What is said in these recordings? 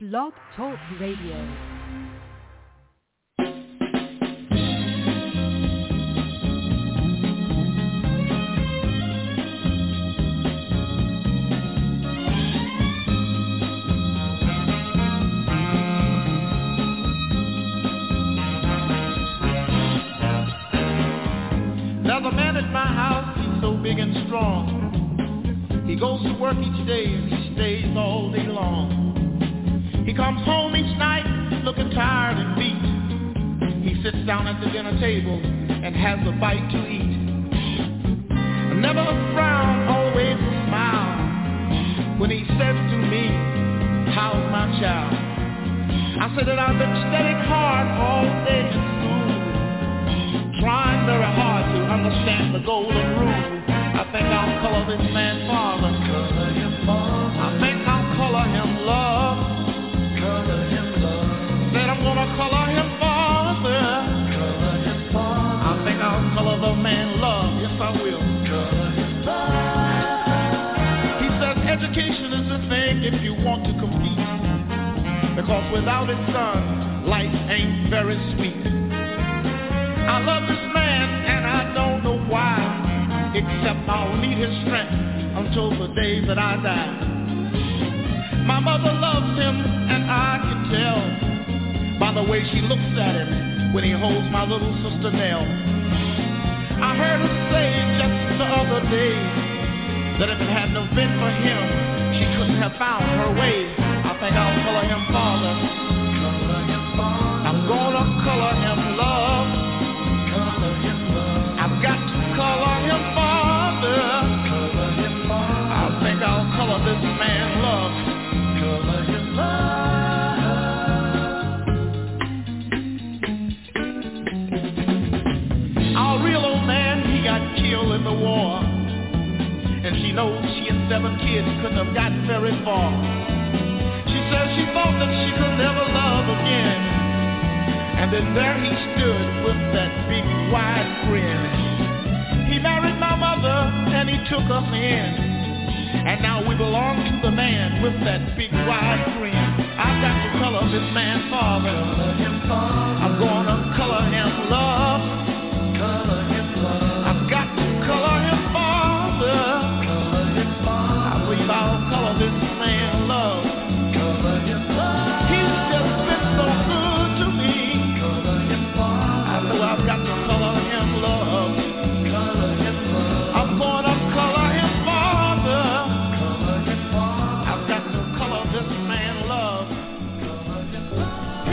Blog Talk Radio. There's a man at my house, he's so big and strong. He goes to work each day and he stays all day long. He comes home each night looking tired and beat. He sits down at the dinner table and has a bite to eat. Never a frown, always a smile when he says to me, "How's my child?" I said that I've been studying hard all day in school, trying very hard to understand the golden rule. I think I'll color this man father. Color him father. I think I'll color him love. Color him love. Said I'm gonna color him father. Color him father. I think I'll color the man love. Yes, I will. Color him love. He says education is the thing if you want to compete, because without it, son, life ain't very sweet. I love this man and I don't know why, except I'll need his strength until the day that I die. My mother loves him and I can tell by the way she looks at him when he holds my little sister Nell. I heard her say just the other day that if it hadn't have been for him, she couldn't have found her way. I think I'll color him father. Color him father. I'm gonna color him love. I've got to color him father. Color him father. I think I'll color this man love. Color him love. Our real old man, he got killed in the war, and she knows she and 7 kids couldn't have gotten very far. She says she thought that she could never love again, and then there he stood with that big wide grin. He married my mother and he took us in, and now we belong to the man with that big wide grin. I've got to color this man father. Color him father. I'm gonna color him love. Color him love. I've got to color him father. Color him father. I believe I'll color this man love. Color him love. He's just been so good to me. Color him father. I know I've got to color him love. Color him love. I'm gonna color him father. Color him father. I've got to color this man love. Color him love.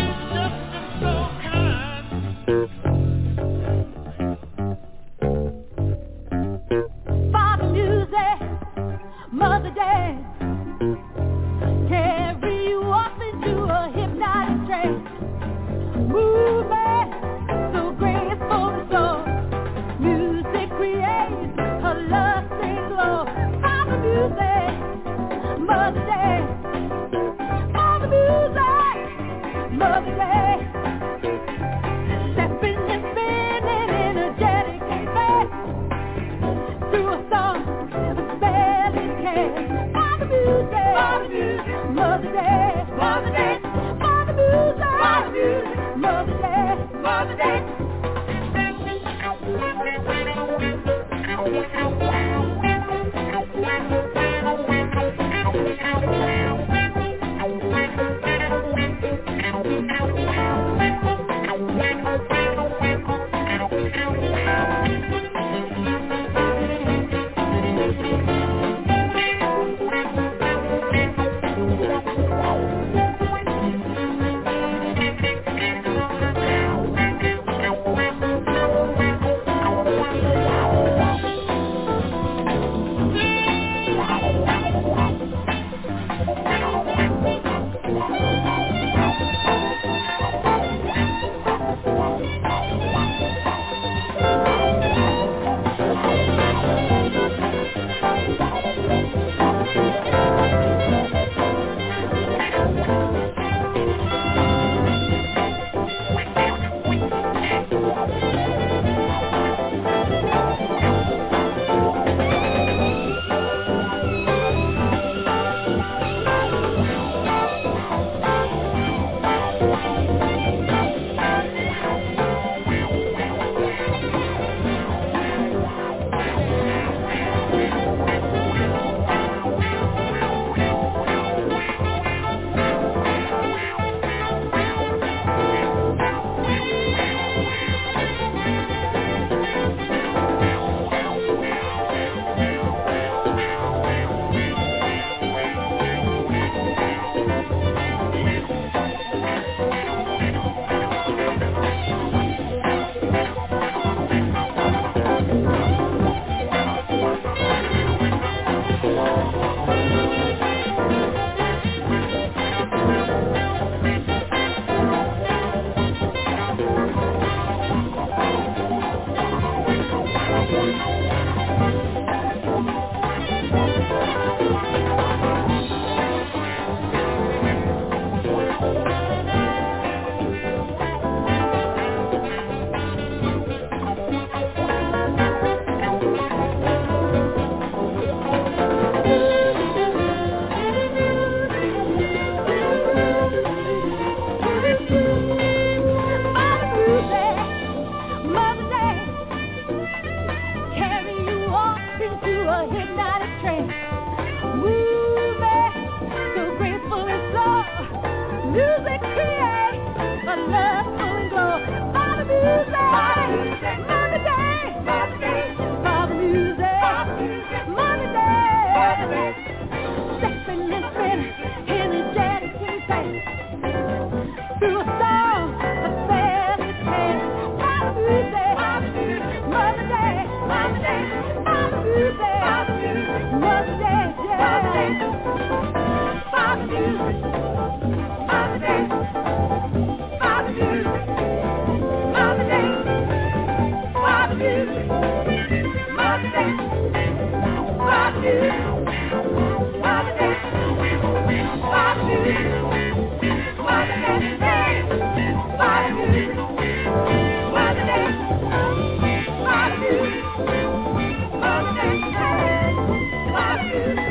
music creates a love full and glow. For the music, Mother Day, for the music, Mother Day, stepping and spinning in the Jackson face, through a song, a fairy tale. For the music, Mother Day, for the music, Mother Day, yeah. For the music, Mother Day, for the music, Mother Day, for the music, Mother Day, for the music, Mother Day, for the music, Mother Day, for the music, Mother Day, for the music, Mother Day, for the music.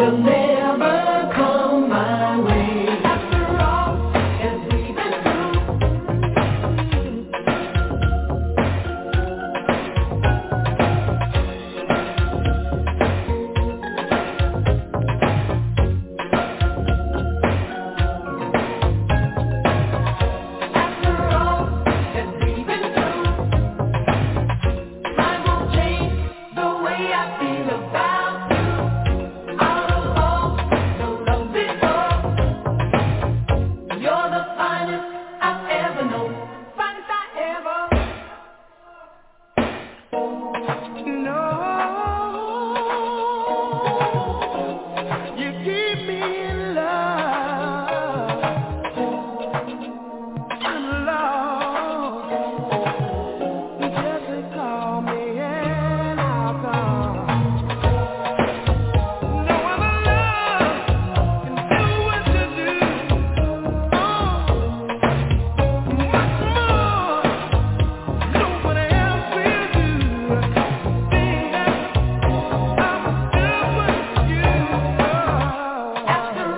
After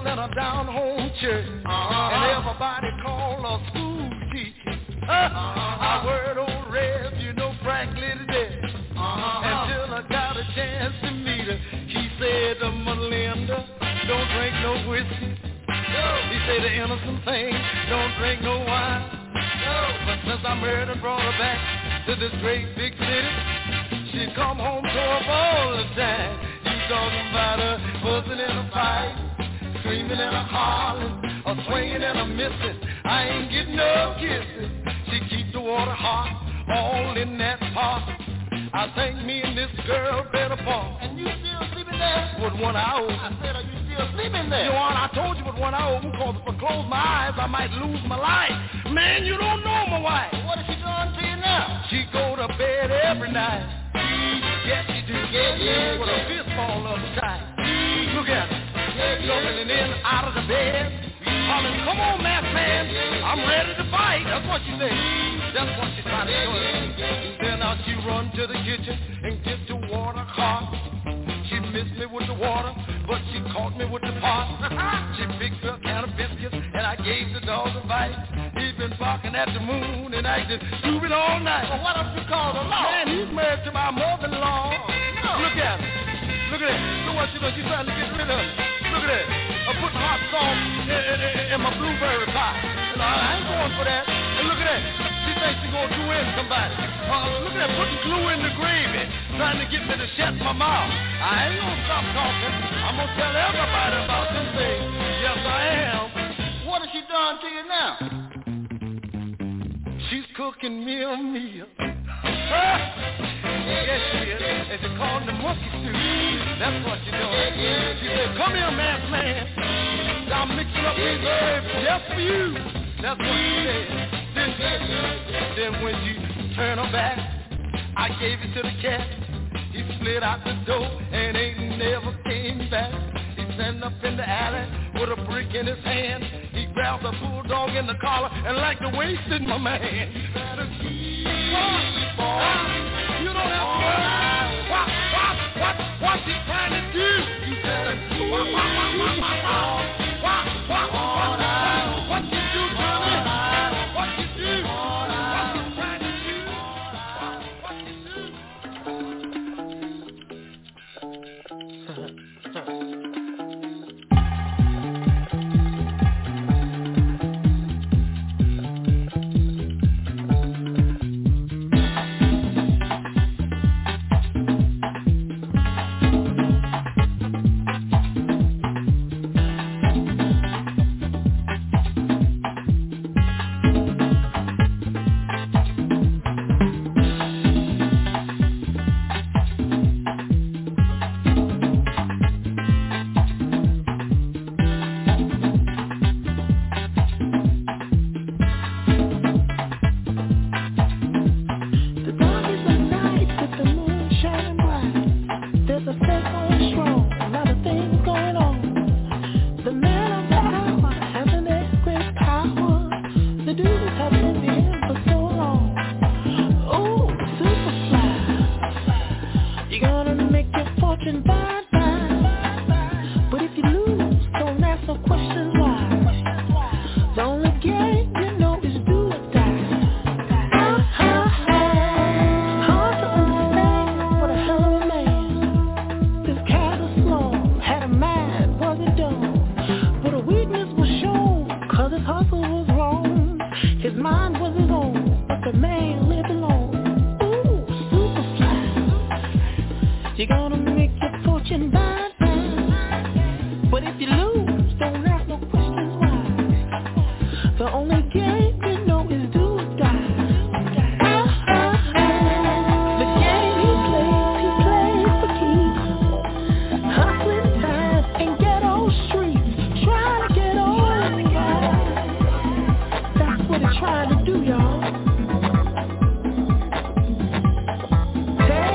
girl in a down-home church, and everybody called her school teacher. I word old Rev, you know, frankly today, until I got a chance to meet her. He said to Melinda, don't drink no whiskey. He said the innocent thing, don't drink no wine. But since I married and brought her back to this great big city, she come home to her all the time. You talking about her buzzing in a fight, screaming and a hollering, a swinging and a missing. I ain't getting no kisses. She keep the water hot, all in that pot. I think me and this girl better part. And you still sleeping there? With one eye open. I said, are you still sleeping there? Your Honor, I told you with one eye open, because if I close my eyes, I might lose my life. Man, you don't know my wife. What is she doing to you now? She go to bed every night. Yes, she do. Yeah. With a fist ball upside. Look at her. Jumping in out of the bed. Hollering, come on, masked man. I'm ready to fight. That's what she said. That's what she's trying to do. Then now she run to the kitchen and get the water hot. She missed me with the water, but she caught me with the pot. She picked up a can of biscuits, and I gave the dog a bite. He's been barking at the moon and acting stupid all night. Well, why don't you call the law? Man, he's married to my mother-in-law. No. Look at him. Look at that. Look what she does. She's trying to get rid of it. Look at that. I'm putting hot sauce in my blueberry pie. You know, I ain't going for that. And look at that. She thinks she's going to glue in somebody. Look at that. Putting glue in the gravy. Trying to get me to shut my mouth. I ain't going to stop talking. I'm going to tell everybody about this thing. Yes, I am. What has she done to you now? She's cooking me a meal. Yes, she is. And she called the monkey stew. That's what she doing. She said, come here, masked man. I'm mixing up these herbs just for you. That's what she said. Then when she turned her back, I gave it to the cat. He slid out the door and ain't never came back. He stand up in the alley with a brick in his hand. He grabbed a bulldog in the collar and like the waist in my man. You better keep on. You don't have to worry. What's he trying to do? You better keep on. What you do to me? What you do? What's he trying to do? What you do?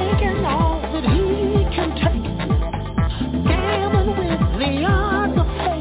The odds are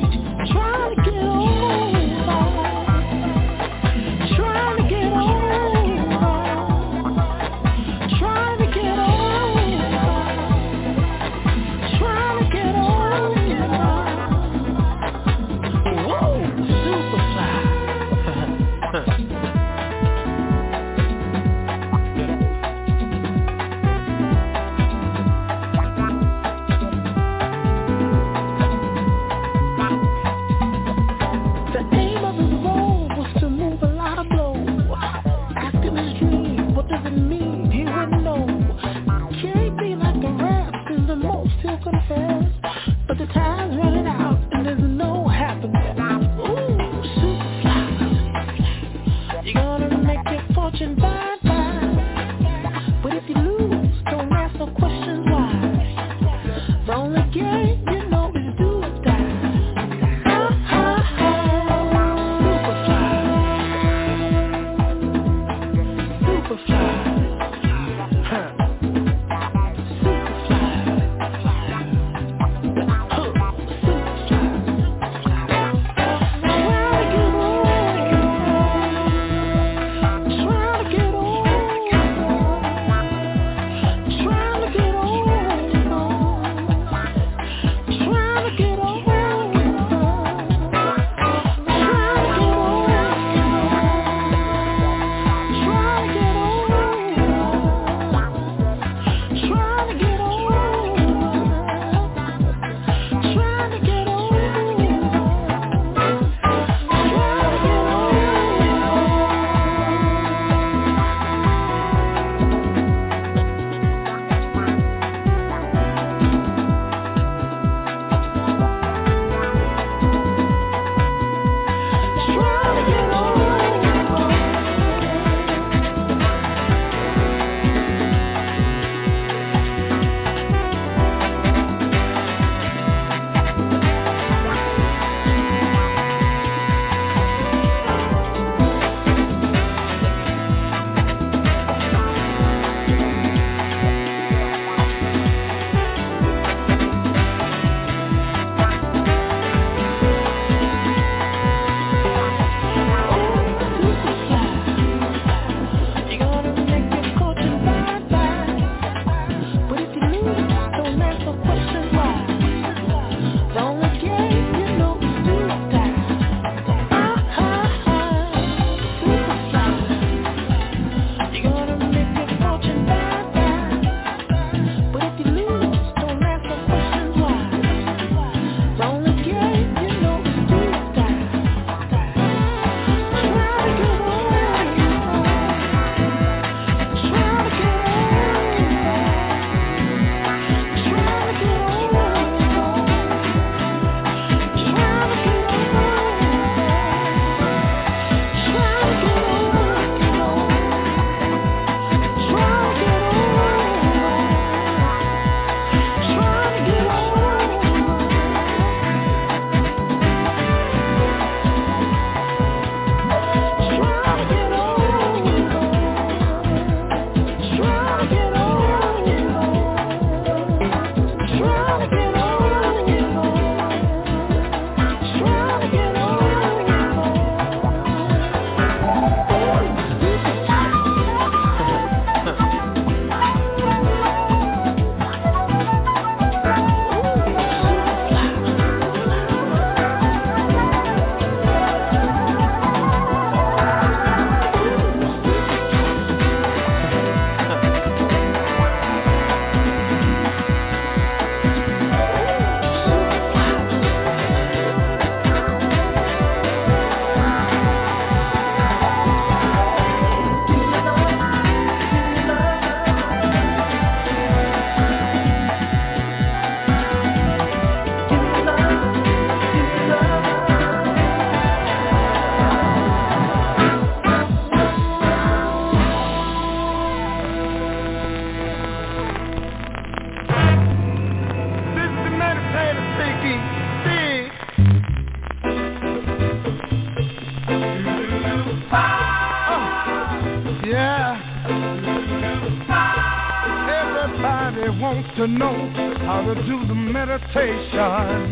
to know how to do the meditation.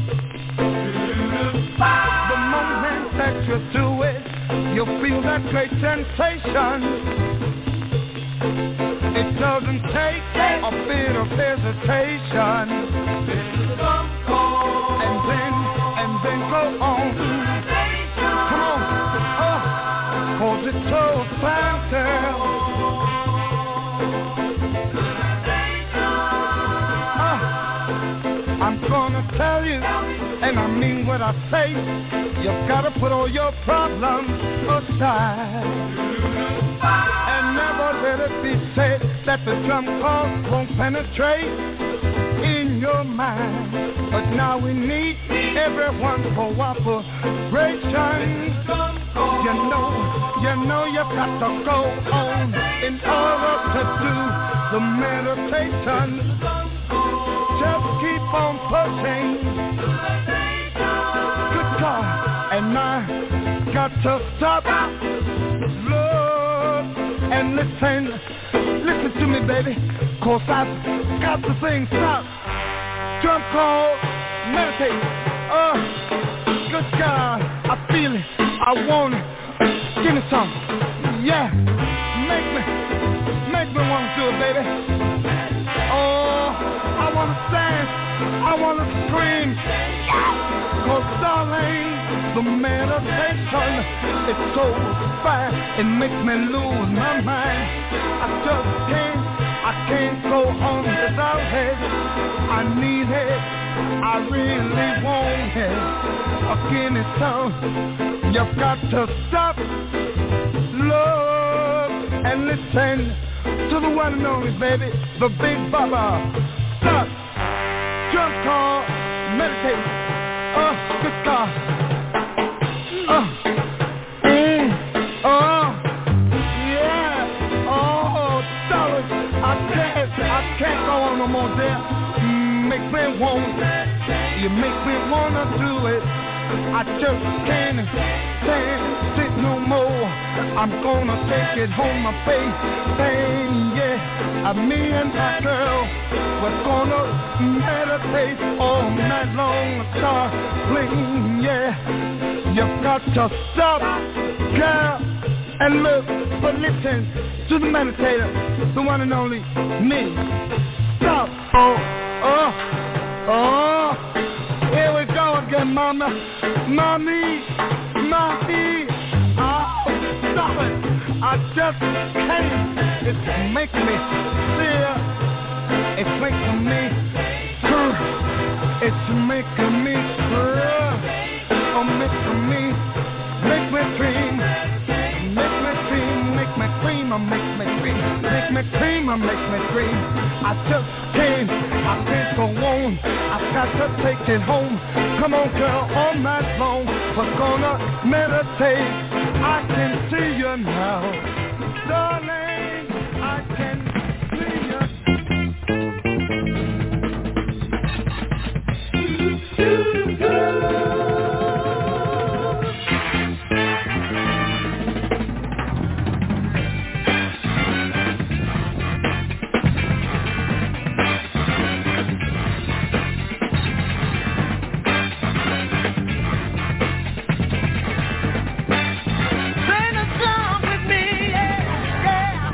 The moment that you do it, you'll feel that great sensation. It doesn't take a bit of hesitation. And then go on. Come on, 'cause it's so fine, girl. I'm gonna tell you, and I mean what I say. You've gotta put all your problems aside, and never let it be said that the drum call won't penetrate in your mind. But now we need everyone's cooperation. You know you've got to go on in order to do the meditation. Just keep on pushing. Good God, and I got to stop. Love and listen to me, baby, 'cause I've got to sing stop. Drum call, meditate. Good God, I feel it, I want it. Give me some, yeah. Make me want to do it, baby. I wanna stand, I wanna scream, 'cause darling, the meditation is so fast, it makes me lose my mind. I can't go on without it. I need it, I really want it. Again, it's so, you've got to stop, love, and listen to the one and only, baby, the Big Baba. Stop, drum call, meditate. Good God. Yeah. Darling, I can't go on no more there. You make me wanna do it. I just can't stand it no more. I'm gonna take it home, my baby, yeah. Me and my girl, we're gonna meditate all night long, darling, yeah. You've got to stop, girl, and look, but listen to the meditator, the one and only me. Stop, here we go again, mommy, stop it, I just can't, it's making me feel, it's making me, it's making me, making me, make me dream, make me dream, make me dream, make me dream, make me dream, make me dream. I just can't go on. I've got to take it home. Come on, girl, all night long. We're gonna meditate. I can see you now, darling. I can see you. Sing a song with me, yeah, yeah.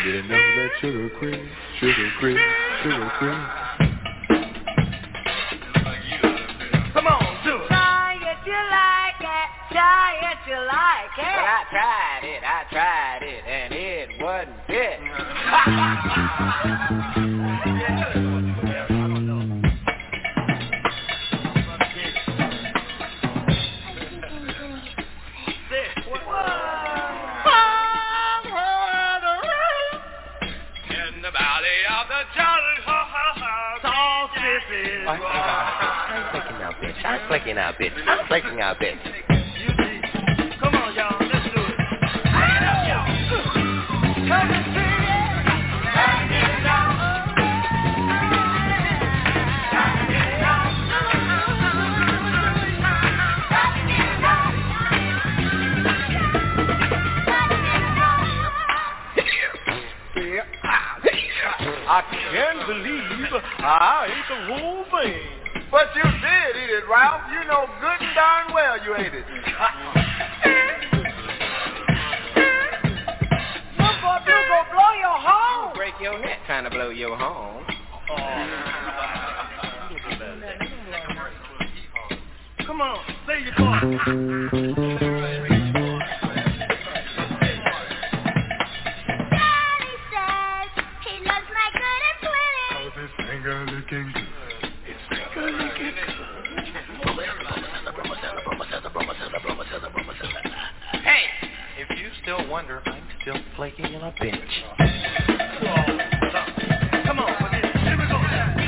get enough of that sugar cream, sugar cream, sugar cream. Come on, do it. Try it, you like it. Try it, you like it. But I tried it, and it wasn't it. I'm flicking out, bitch. Come on, y'all. Let's do it. I can't believe I ate the whole thing. But you did eat it, Ralph. You know good and darn well you ate it. You go blow your home. Break your neck trying to blow your home. Come on, say your part. Daddy says he loves my good and plenty. Oh, this finger looking good. Hey, if you still wonder, I'm still flaking in a bench. Come on, here we go.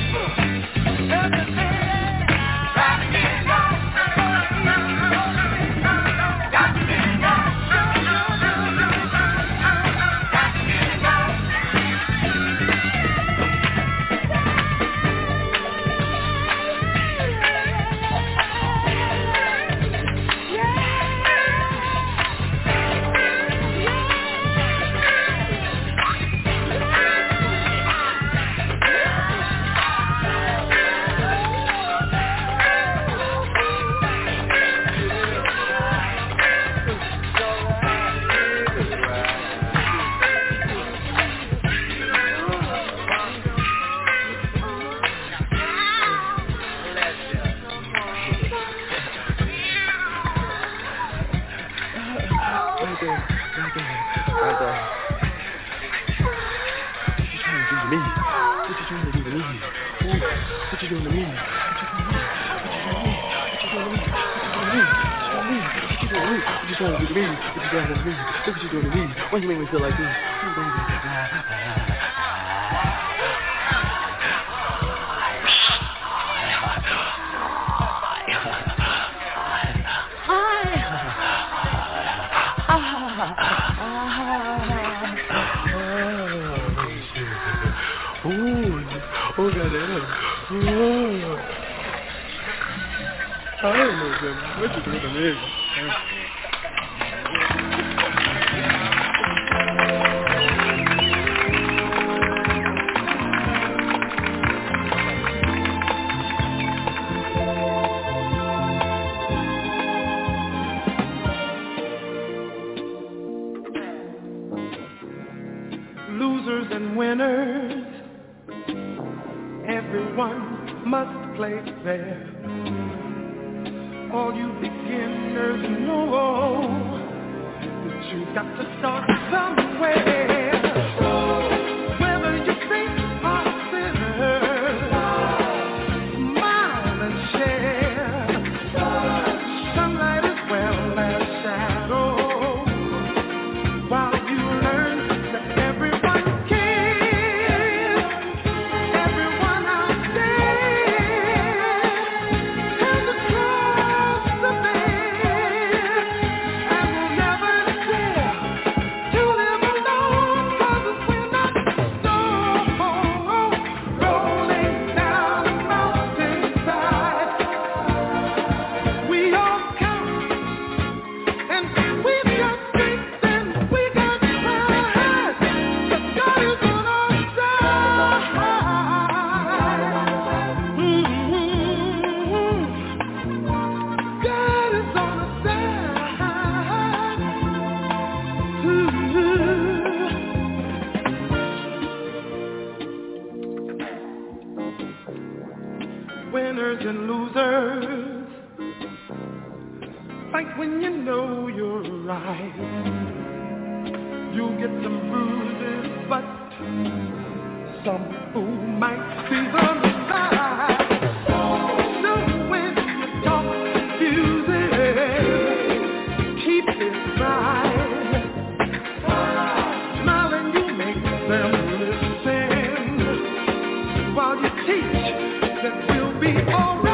What you doing to me? Why you make me feel like this? Oh, goddamn. I don't know, what you doing to me? Losers and winners, everyone must play fair. All you beginners know that you've got to start somewhere. Whether you think or sinner, smile and share. Sunlight as well as shadow. While you learn that everyone cares, everyone out there has a cross to bear, and will never dare to live alone. winners and losers. Fight when you know you're right. You'll get some bruises, but some fool might see the side. So when you talk confusing, keep it right. Smile and you make them listen while you teach that we'll be alright.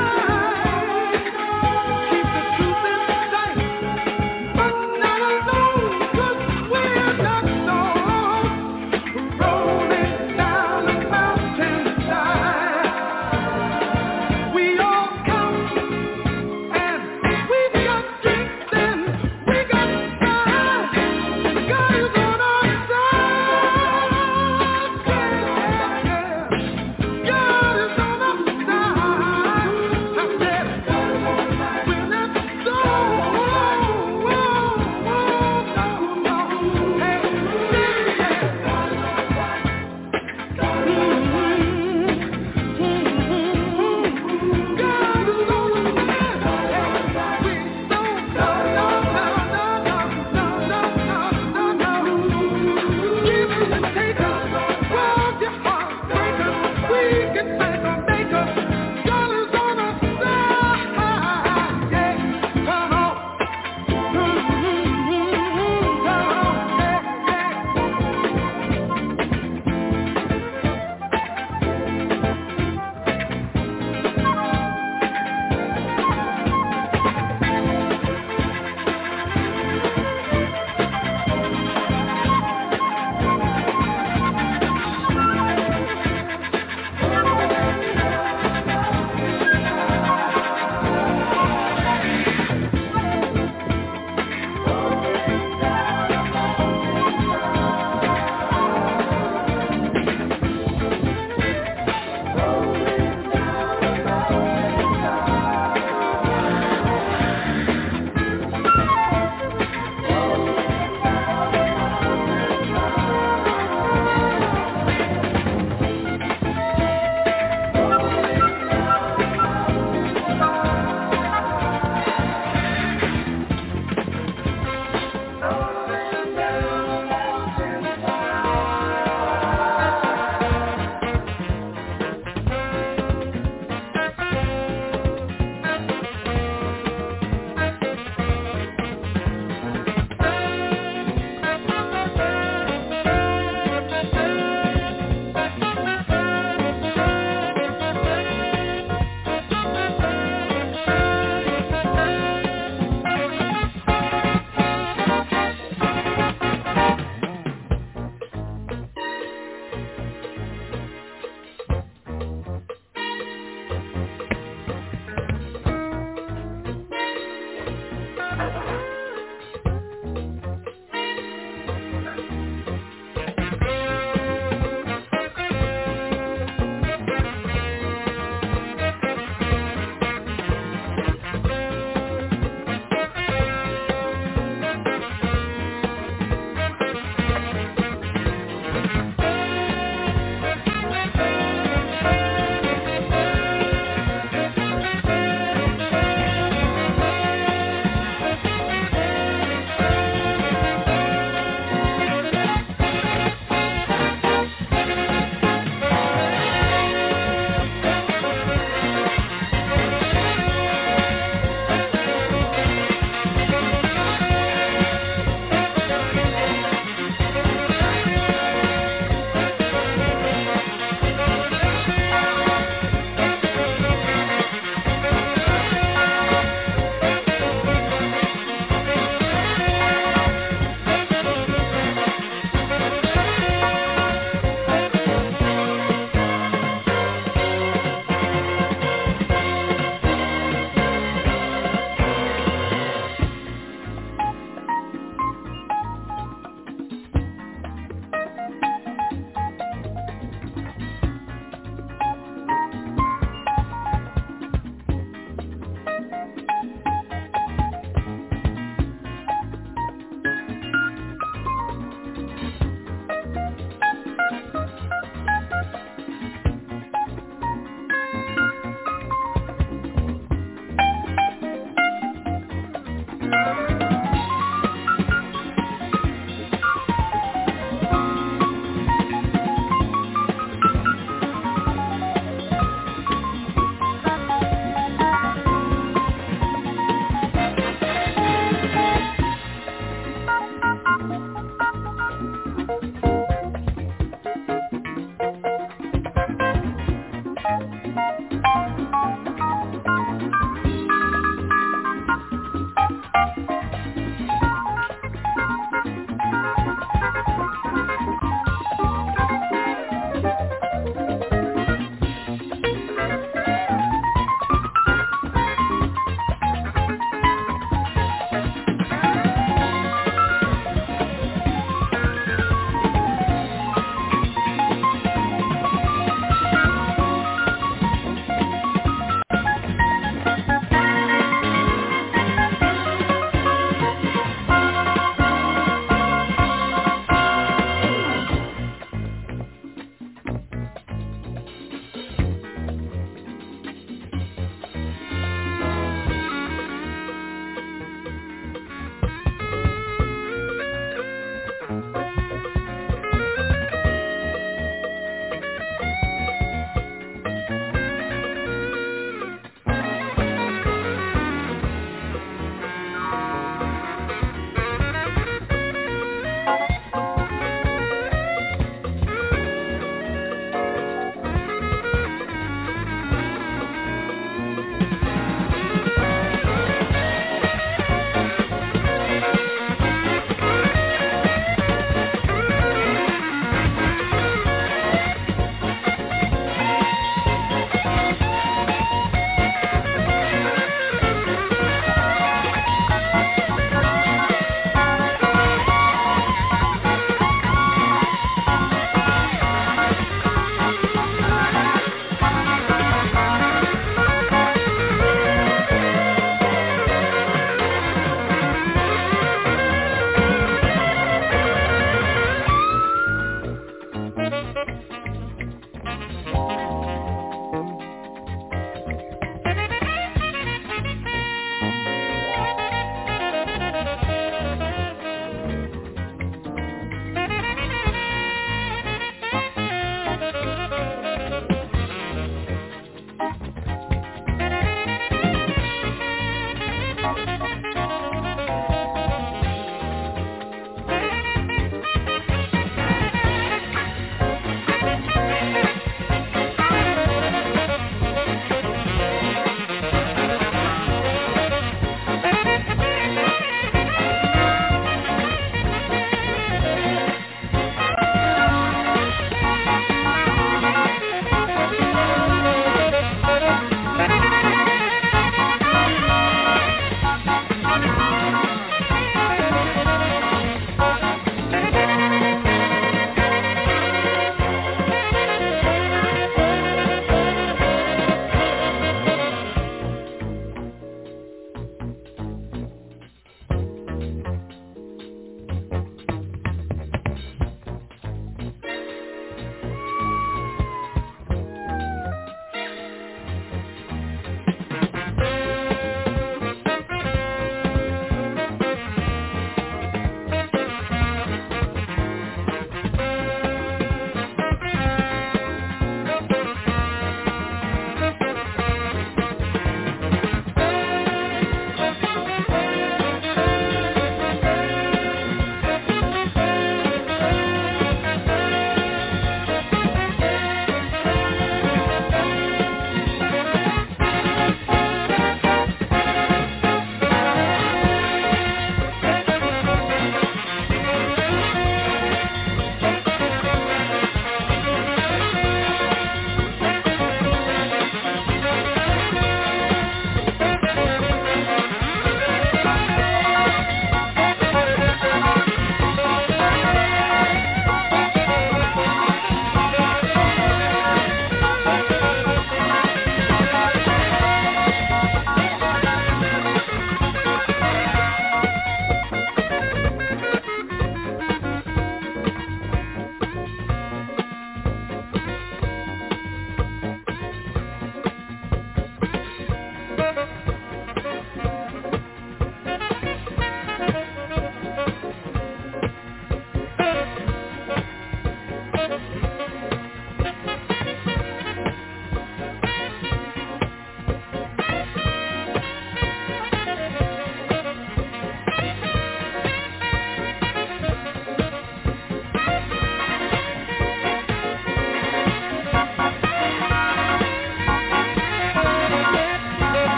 No.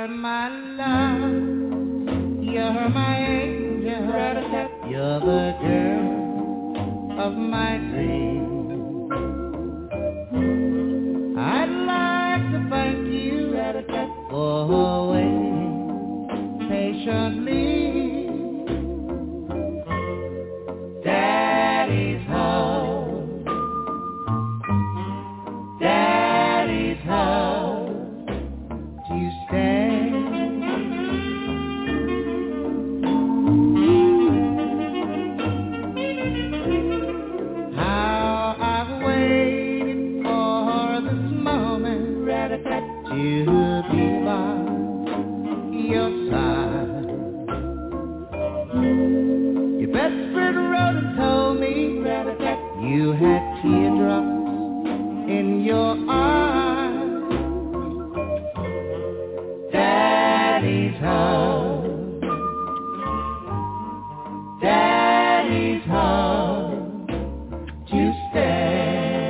You're my love, you're my angel, you're the girl of my dreams. I'd like to thank you for waiting patiently. Daddy's home, Daddy's home to stay. How I've waited for this moment to be by your side. Your best friend wrote and told me you had teardrops in your eyes. Daddy's home, Daddy's home to stay.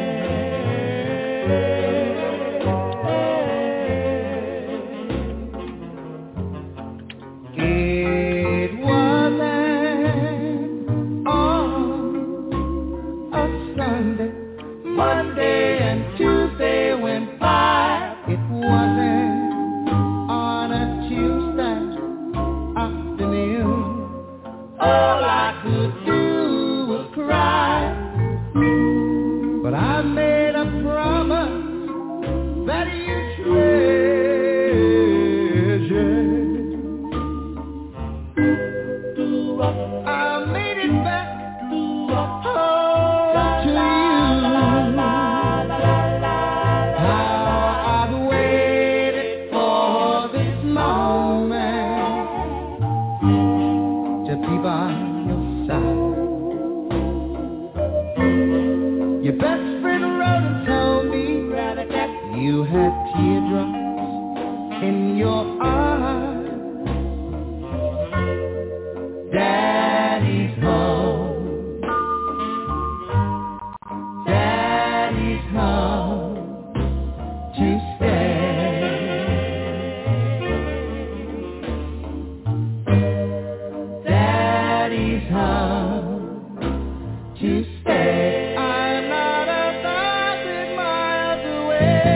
It wasn't on a Sunday, Monday and Tuesday went by. It wasn't on a Tuesday afternoon. All I could do was cry. But I made a promise that you treasure. I made it back home to you. How I've waited for this moment to be by your side. Your best friend wrote and told me you had teardrops in your eyes. Daddy's home, Daddy's home to stay. Daddy's home to stay. I'm not 1,000 miles away.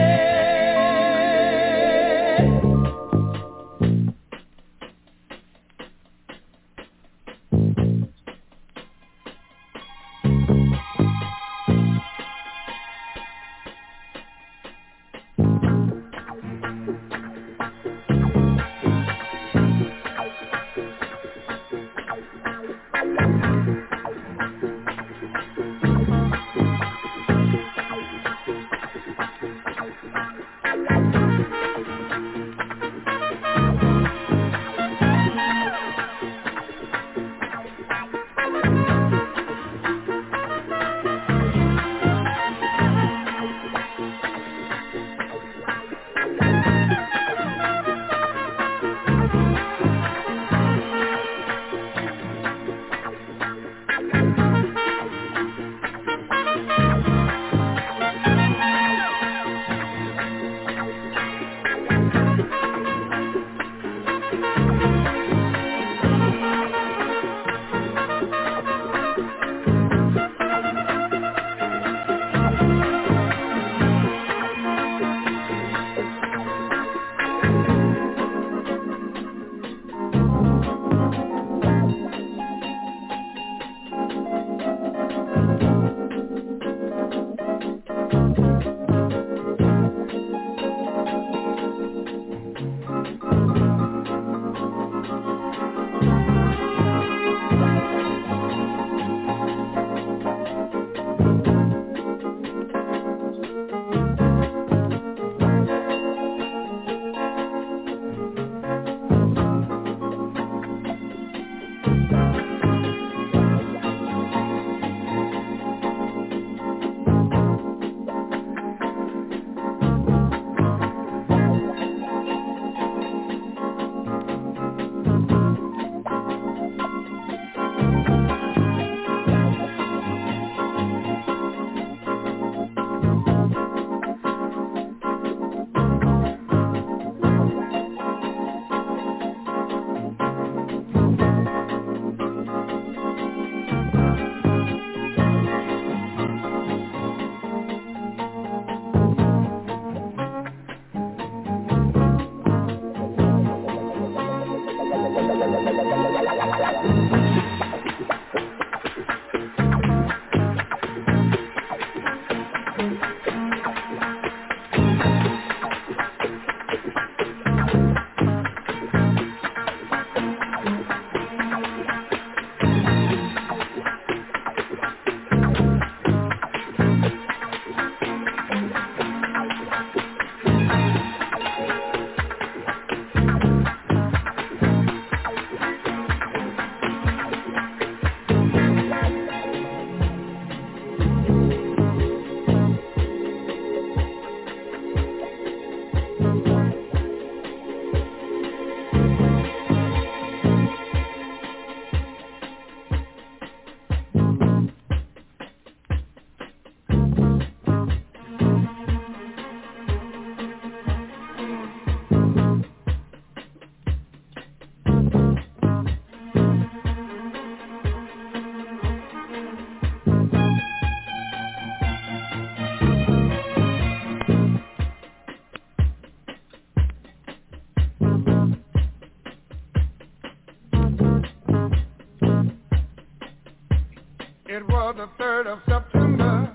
was the 3rd of September.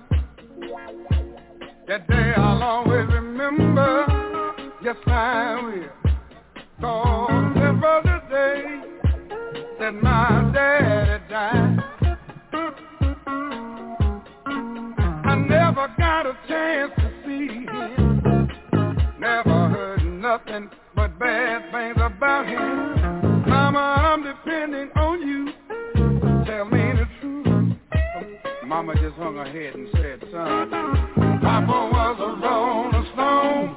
That day I'll always remember. Yes, I will. 'Cause it was the day that my daddy died. I never got a chance to see him. Never heard nothing but bad things about him. Mama, I'm depending on you. Tell me the truth. Mama just hung her head and said, son, Papa was a rolling stone.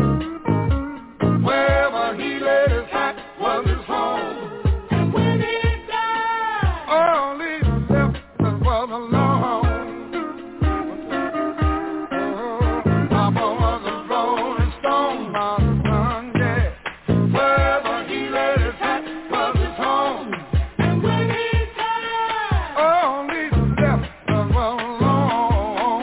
Wherever he laid his hat was his home. And when he died, all he left us was alone. Papa was a rolling stone, my son, yeah. Wherever he laid his hat was his home. And when he died, all he left us was alone.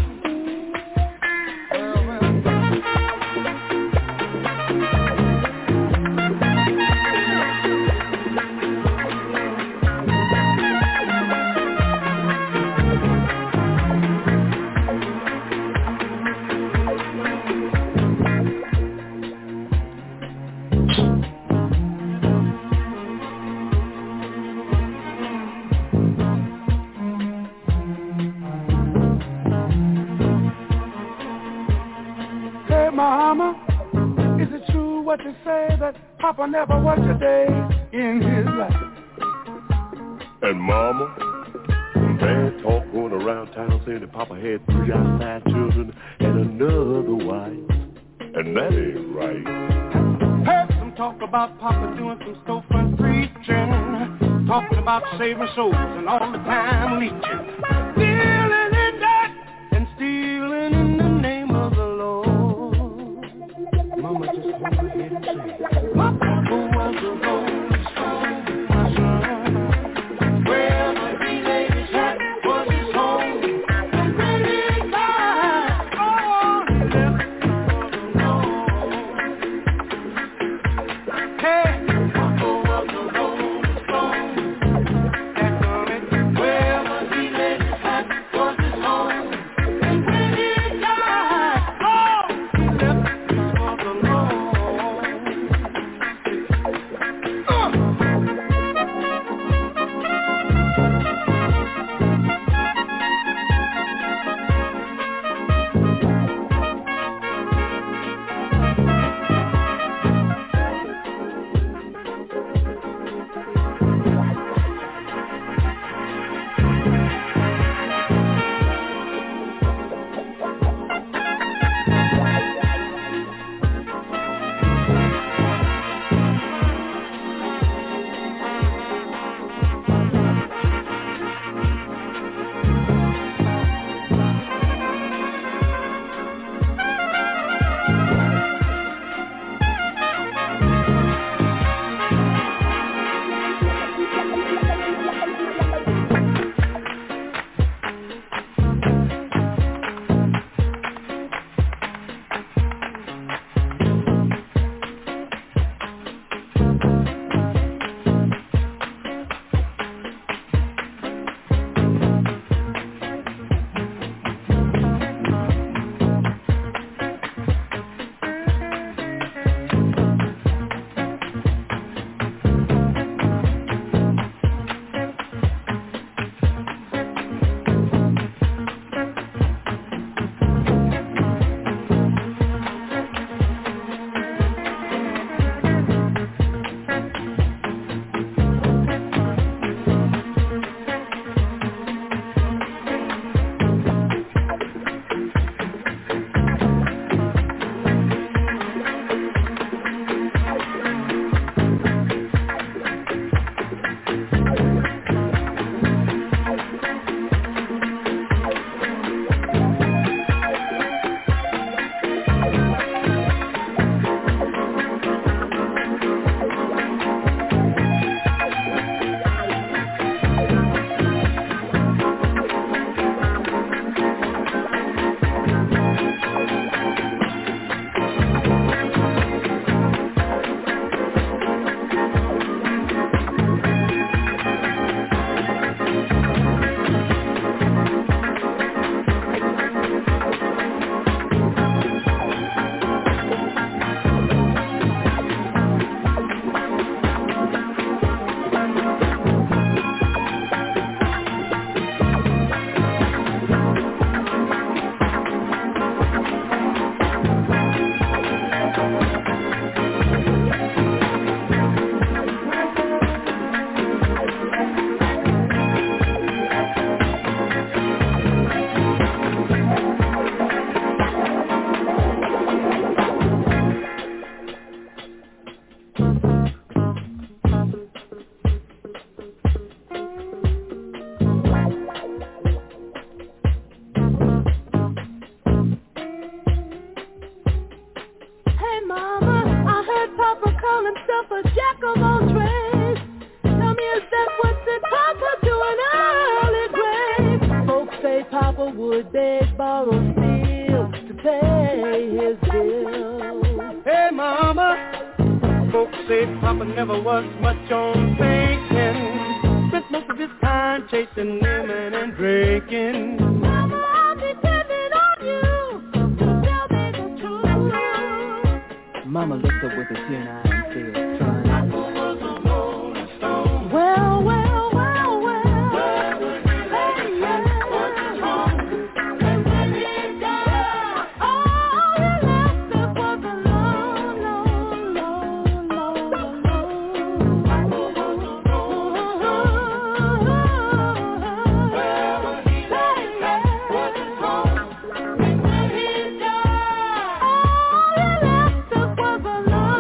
Hey, Mama, is it true what you say that Papa never worked a day in his life? And Mama, some bad talk going around town saying that Papa had 3 outside children and another wife. And that ain't right. Heard some talk about Papa doing some storefront preaching, talking about saving souls and all the time leeching, stealing in that and stealing in the name of the Lord. Mama just hung her head and said, Papa was a rolling stone, my son. Wherever he laid his hat was his home. And when he died, all he left was alone. Hey, Papa was a rolling stone. Wherever he laid his hat himself a jack of all trades. Tell me, is that what did Papa do in early grave? Folks say Papa would beg, borrow, steal to pay his bills. Hey, Mama, folks say Papa never was much on thinking. Spent most of his time chasing women and drinking. Mama, I'm depending on you to tell me the truth. Mama looked up with a tear in her eye and said, son, Papa was a rolling stone. Well. And when he died, all he left us was a low. Papa was a rolling stone. Wherever he lay, was his home. And when he died, All he left us was a low.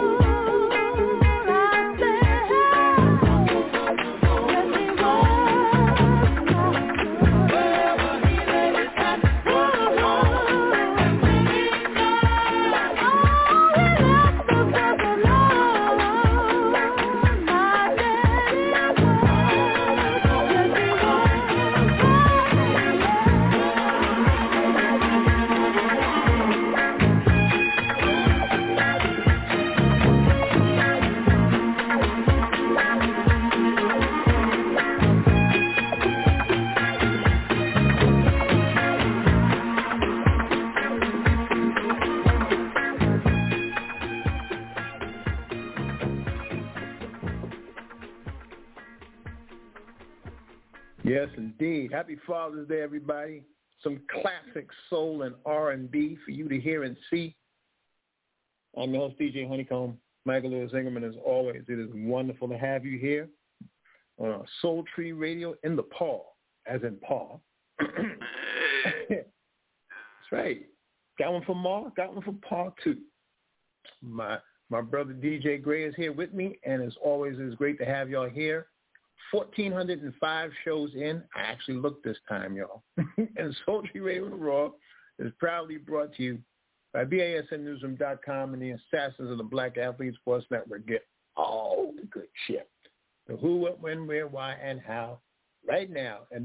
Yes, indeed. Happy Father's Day, everybody. Some classic soul and R&B for you to hear and see. I'm your host, DJ Honeycomb. Michael Lewis Ingerman, as always. It is wonderful to have you here on Soul Tree Radio in the paw, as in paw. That's right. Got one for Ma, got one for Pa, too. My brother DJ Gray is here with me, and as always, it is great to have y'all here. 1,405 shows in. I actually looked this time, y'all. And Soul Tree Radio Raw is proudly brought to you by BASNnewsroom.com and the Assassins of the Black Athlete Sports Network. Get all the good shit. The who, what, when, where, why, and how right now at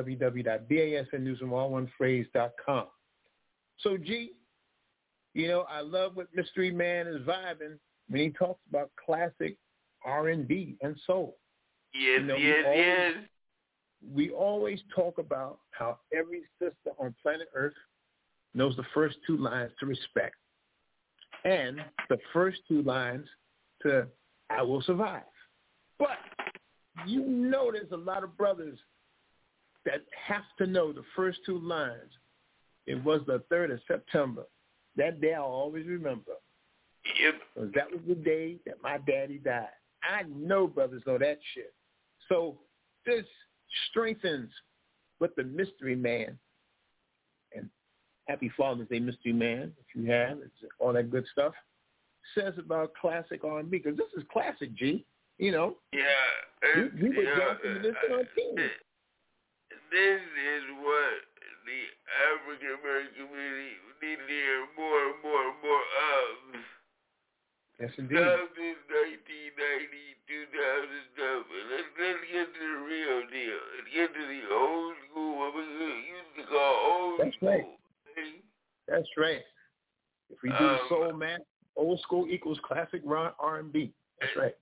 www.basnnewsroom.com. So, G, you know, I love what Mystery Man is vibing when he talks about classic R&B and soul. Yes, you know, yes. We always talk about how every sister on planet Earth knows the first two lines to respect and the first two lines to I will survive. But you know there's a lot of brothers that have to know the first two lines. It was the 3rd of September. That day I'll always remember. Yep. Because that was the day that my daddy died. I know brothers know that shit. So this strengthens what the Mystery Man, and happy Father's Day, Mystery Man, if you have, it's all that good stuff, says about classic R&B, because this is classic, G, you know. Yeah. You were dancing to this on TV. This is what the African American community need to hear more and more and more of. Yes, indeed. 1990, 2007. Let's get to the real deal. Let's get to the old school, what we used to call old That's school. Right. That's right. If we do the soul math, old school equals classic R&B. That's right.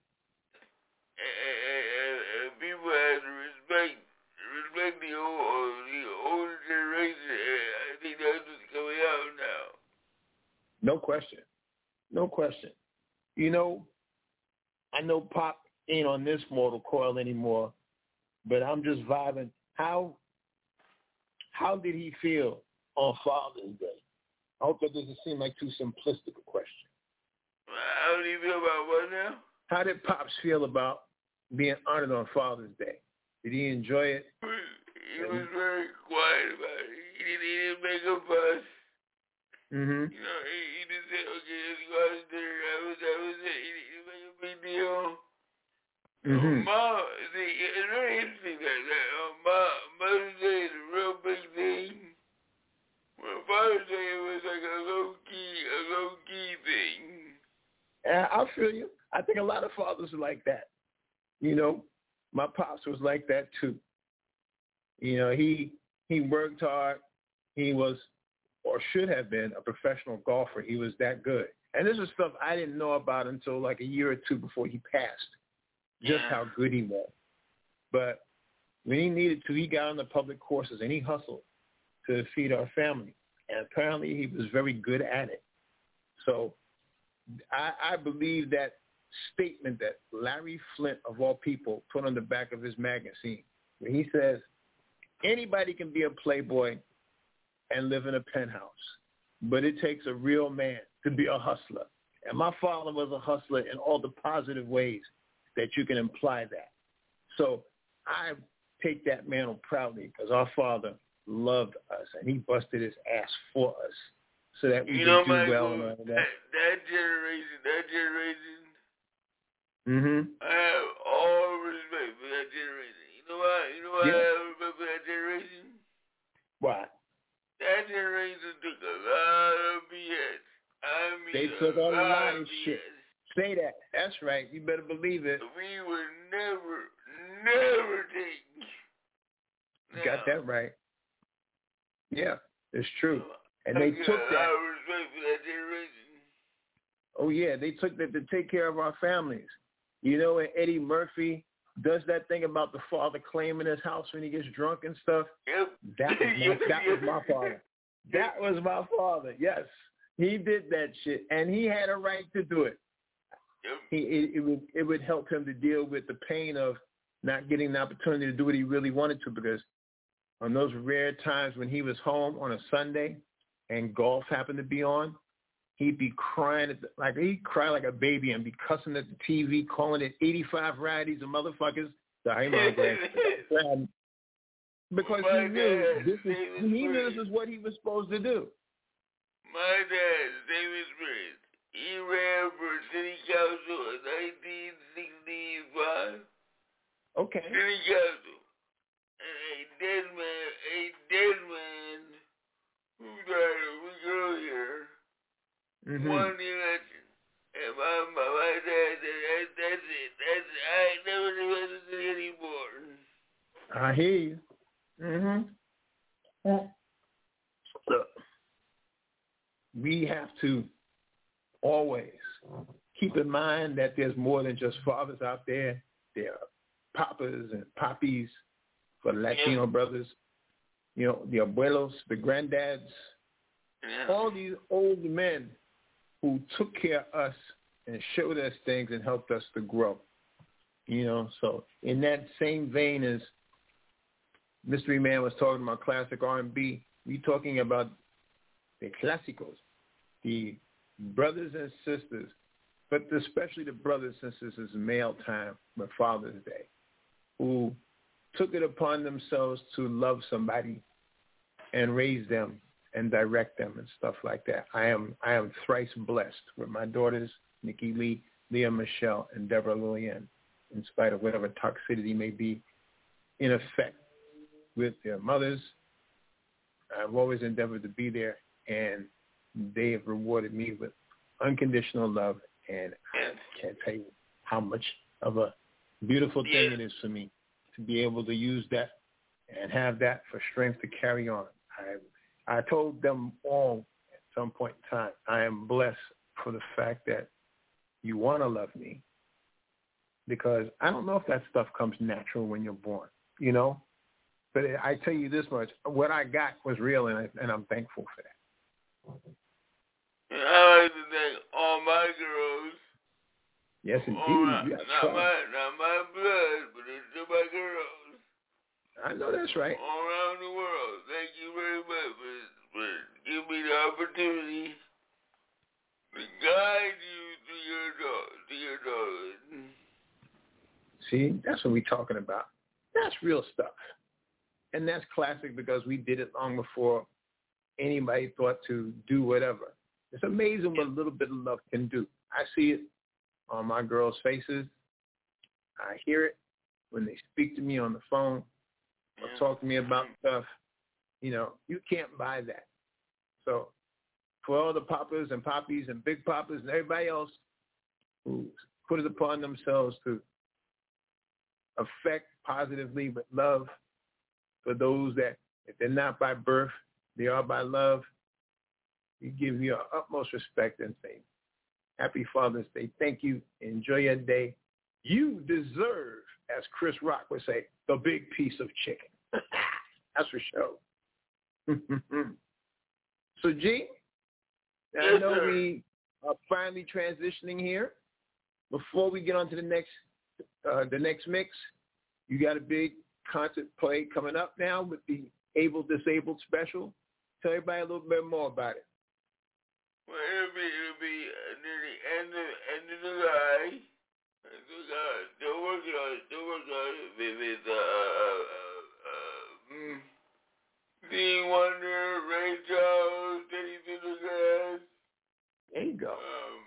And people have to respect the older generation. I think that's what's coming out now. No question. No question. You know, I know Pop ain't on this mortal coil anymore, but I'm just vibing. How did he feel on Father's Day? I hope that doesn't seem like too simplistic a question. How do you feel about what now? How did Pops feel about being honored on Father's Day? Did he enjoy it? He was very quiet about it. He didn't make a fuss. Mm-hmm. You know, he just said, okay, let's go out there. That was it. He didn't make a big deal. Mm-hmm. Mom, see, it's very interesting that Mother's Day is a real big thing. Well, Father's Day was like a low-key thing. I feel you. I think a lot of fathers are like that. You know, my pops was like that too. You know, he worked hard. He was, or should have been, a professional golfer. He was that good. And this is stuff I didn't know about until like a year or two before he passed, just how good he was. But when he needed to, he got on the public courses and he hustled to feed our family. And apparently he was very good at it. So I believe that statement that Larry Flint, of all people, put on the back of his magazine, where he says, anybody can be a playboy and live in a penthouse, but it takes a real man to be a hustler. And my father was a hustler in all the positive ways that you can imply that. So I take that mantle proudly because our father loved us and he busted his ass for us so that we could do well and all that. That generation. Mm-hmm. I have all respect for that generation. You know why? I have respect for that generation? Why? That generation took a lot of BS. They took a lot of shit. Say that. That's right. You better believe it. We would never take. You got that right. Yeah, it's true. And they took that. A lot of respect for that generation. Oh, yeah. They took that to take care of our families. You know, when Eddie Murphy does that thing about the father claiming his house when he gets drunk and stuff? Yep. That was my father. That was my father, yes. He did that shit, and he had a right to do it. Yep. It would help him to deal with the pain of not getting the opportunity to do what he really wanted to, because on those rare times when he was home on a Sunday and golf happened to be on, he'd be crying, he'd cry like a baby and be cussing at the TV, calling it 85 righties and motherfuckers. Because he knew this is what he was supposed to do. My dad, David Smith, he ran for city council in 1965. Okay. City council. And a dead man who died a week earlier won the election. And my dad said, that's it. I ain't never listened to it anymore. I hear you. Look, we have to always keep in mind that there's more than just fathers out there. There are papas and poppies for the Latino brothers, you know, the abuelos, the granddads, all these old men who took care of us and showed us things and helped us to grow. You know, so in that same vein as Mystery Man was talking about classic R&B, we talking about the clásicos, the brothers and sisters, but especially the brothers and sisters male time with Father's Day, who took it upon themselves to love somebody and raise them and direct them and stuff like that. I am thrice blessed with my daughters, Nikki Lee, Leah Michelle, and Deborah Lillian, in spite of whatever toxicity may be in effect with their mothers. I've always endeavored to be there, and they have rewarded me with unconditional love, and I can't tell you how much of a beautiful thing it is for me to be able to use that and have that for strength to carry on. I told them all at some point in time, I am blessed for the fact that you want to love me, because I don't know if that stuff comes natural when you're born, you know? But I tell you this much, what I got was real, and I'm thankful for that. I like to thank all my girls. Yes, indeed. Not my blood, but it's still my girls. I know that's right. All around the world. Thank you very much for giving me the opportunity to guide you to your daughter. See, that's what we're talking about. That's real stuff. And that's classic because we did it long before anybody thought to do whatever. It's amazing what a little bit of love can do. I see it on my girls' faces. I hear it when they speak to me on the phone or talk to me about stuff. You know, you can't buy that. So for all the papas and poppies and big papas and everybody else who put it upon themselves to affect positively with love for those that, if they're not by birth, they are by love. We give you our utmost respect and say, Happy Father's Day. Thank you. Enjoy your day. You deserve, as Chris Rock would say, the big piece of chicken. That's for sure. So, G, I know we are finally transitioning here. Before we get on to the next mix, you got a big concert play coming up now with the Able Disabled special. Tell everybody a little bit more about it. Well, it'll be near the end of July. They're working on it with Dean Wonder, Ray Charles, Teddy Pendergrass. There you go.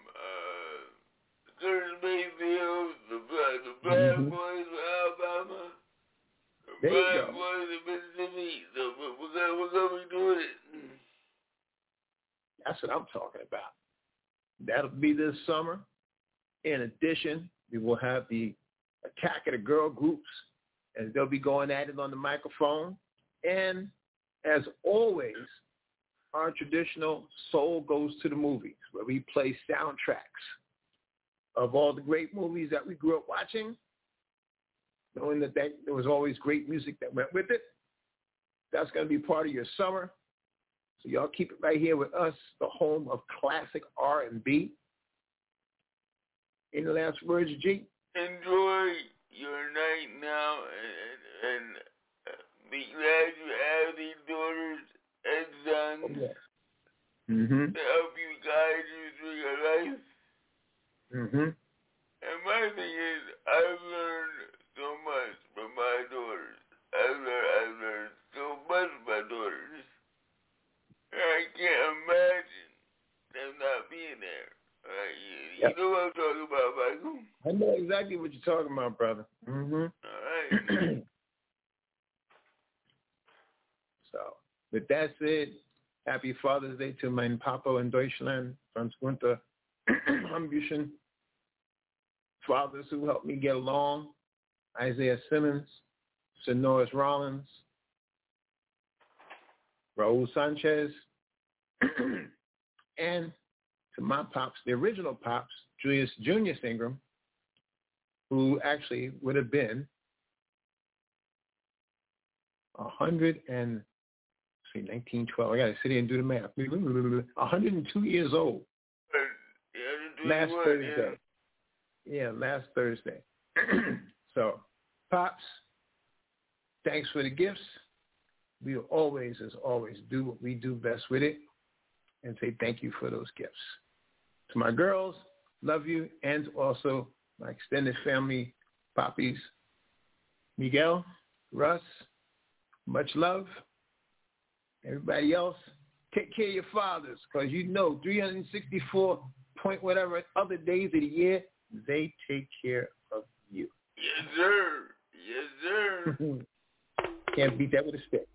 Curtis Mayfield, the Black Boys of Alabama, the Black Boys of Mississippi. So we're gonna be doing it. That's what I'm talking about. That'll be this summer. In addition, we will have the Attack of the Girl groups, as they'll be going at it on the microphone. And as always, our traditional Soul Goes to the Movies, where we play soundtracks of all the great movies that we grew up watching, knowing that there was always great music that went with it. That's going to be part of your summer. So y'all keep it right here with us, the home of classic R&B. Any last words, G? Enjoy your night now and be glad you have these daughters and sons to help you guide you through your life. And my thing is, I've learned so much from my daughters. I've learned so much from my daughters. I can't imagine them not being there. You know what I'm talking about, Michael? I know exactly what you're talking about, brother. All right. So, with that said, Happy Father's Day to mein Papa in Deutschland, Franz Gunther Ambüchen, fathers who helped me get along, Isaiah Simmons, Sir Norris Rollins, Raul Sanchez, and to my pops, the original pops, Julius Junius Ingram, who actually would have been 1912. I got to sit here and do the math. 102 years old. Last Thursday. Yeah, last Thursday. So, Pops, thanks for the gifts. We will always, as always, do what we do best with it and say thank you for those gifts. To my girls, love you, and also my extended family, Poppies, Miguel, Russ, much love. Everybody else, take care of your fathers, because 364 point whatever other days of the year, they take care of you. Yes, sir. Yes, sir. Can't beat that with a stick.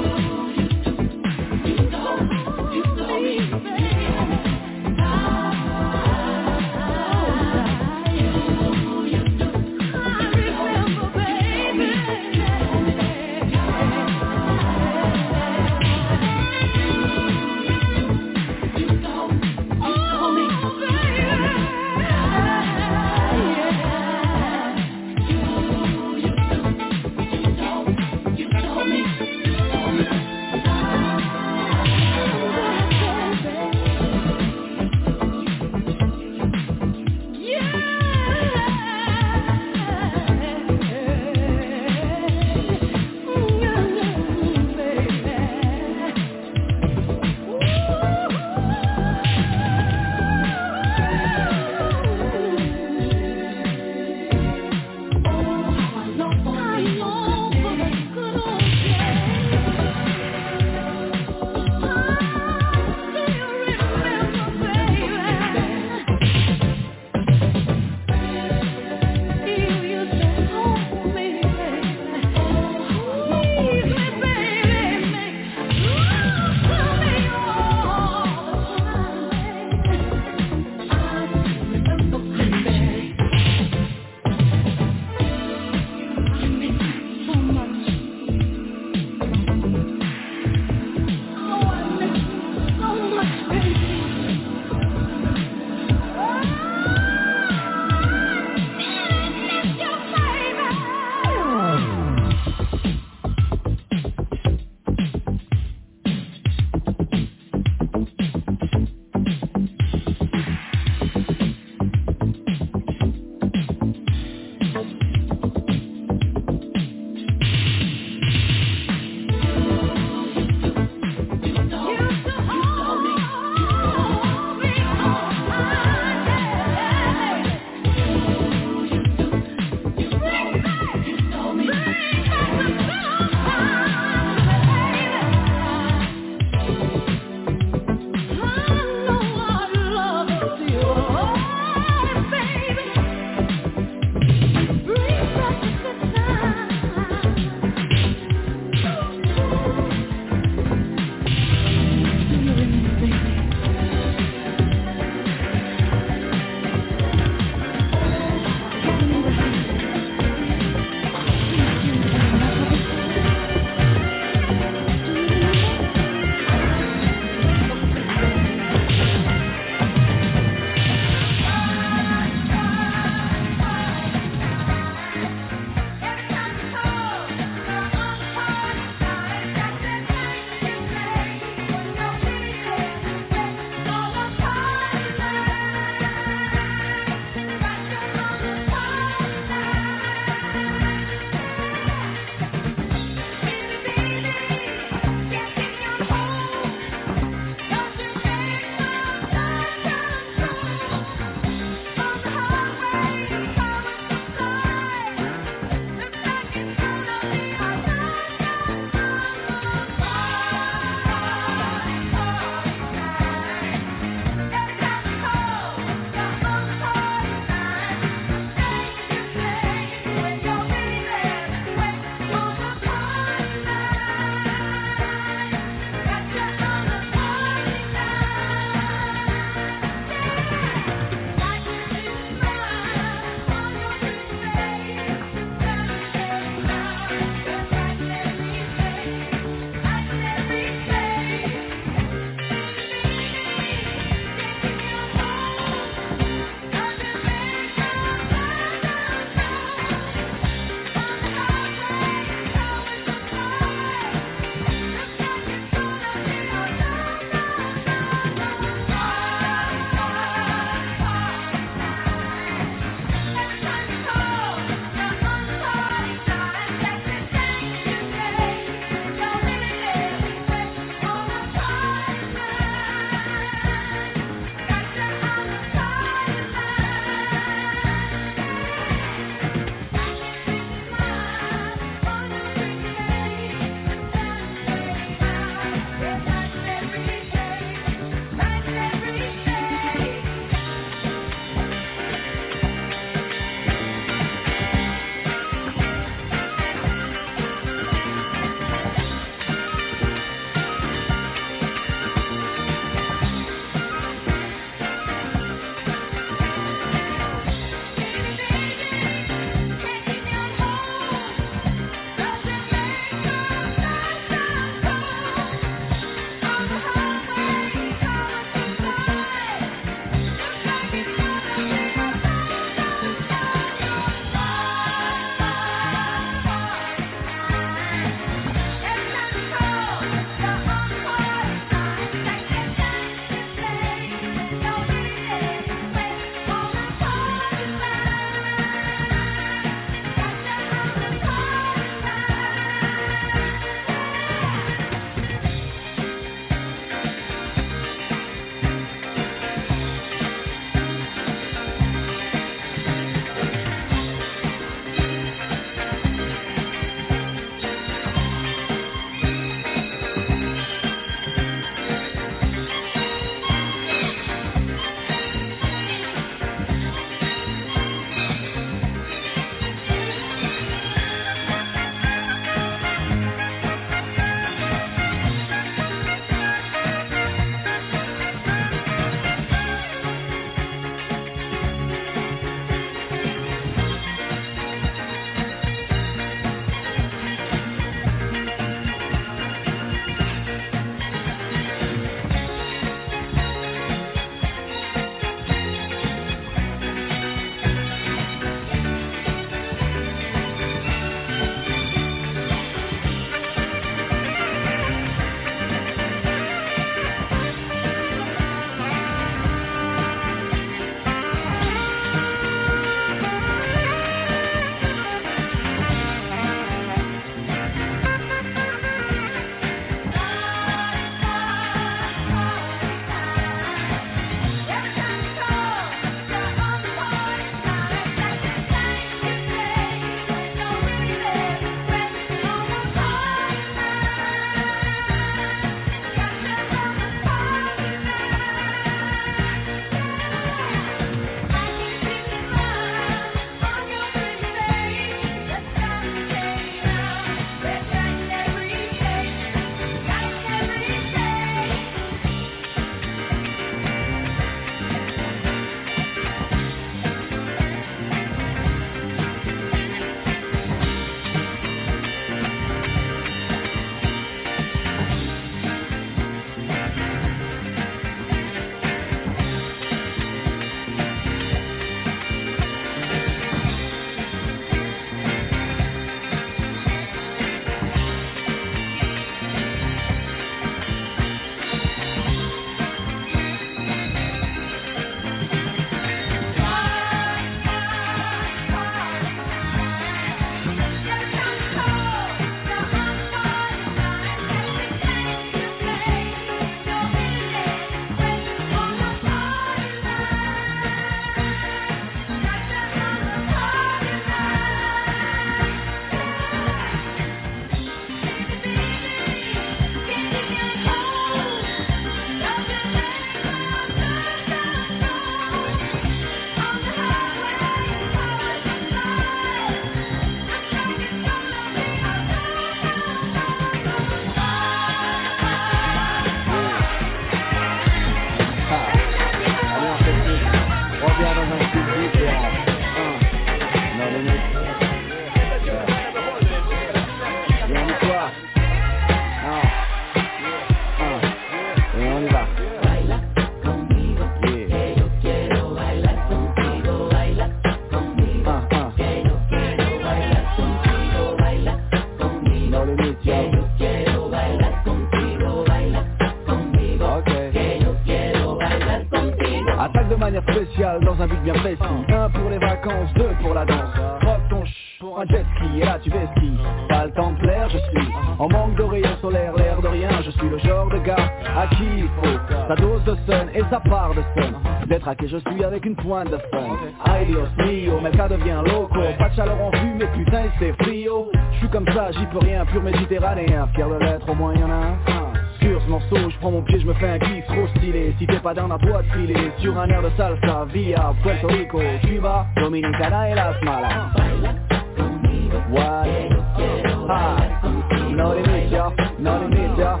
manière spéciale dans un but bien précis. 1 pour les vacances, 2 pour la danse. Rock ton pour un jet ski, et là tu ski. Pas le temps de plaire, je suis en manque de rayon solaire, l'air de rien. Je suis le genre de gars à qui il faut sa dose de sun et sa part de sun. D'être hacké, je suis avec une pointe de fun. Ay Dios mio, Melka devient loco. Pas de chaleur en vue, mais putain c'est frio. Je suis comme ça, j'y peux rien, pur méditerranéen. Fier de l'être, au moins y'en a un. Sur ce morceau, je prends mon pied, je me fais un kiff trop stylé. Si t'es pas dans la boîte filée, sur un air de salsa, via Puerto Rico, Cuba, Dominicana et Las Malas. What? Ah, no limit, ya, no limit, ya.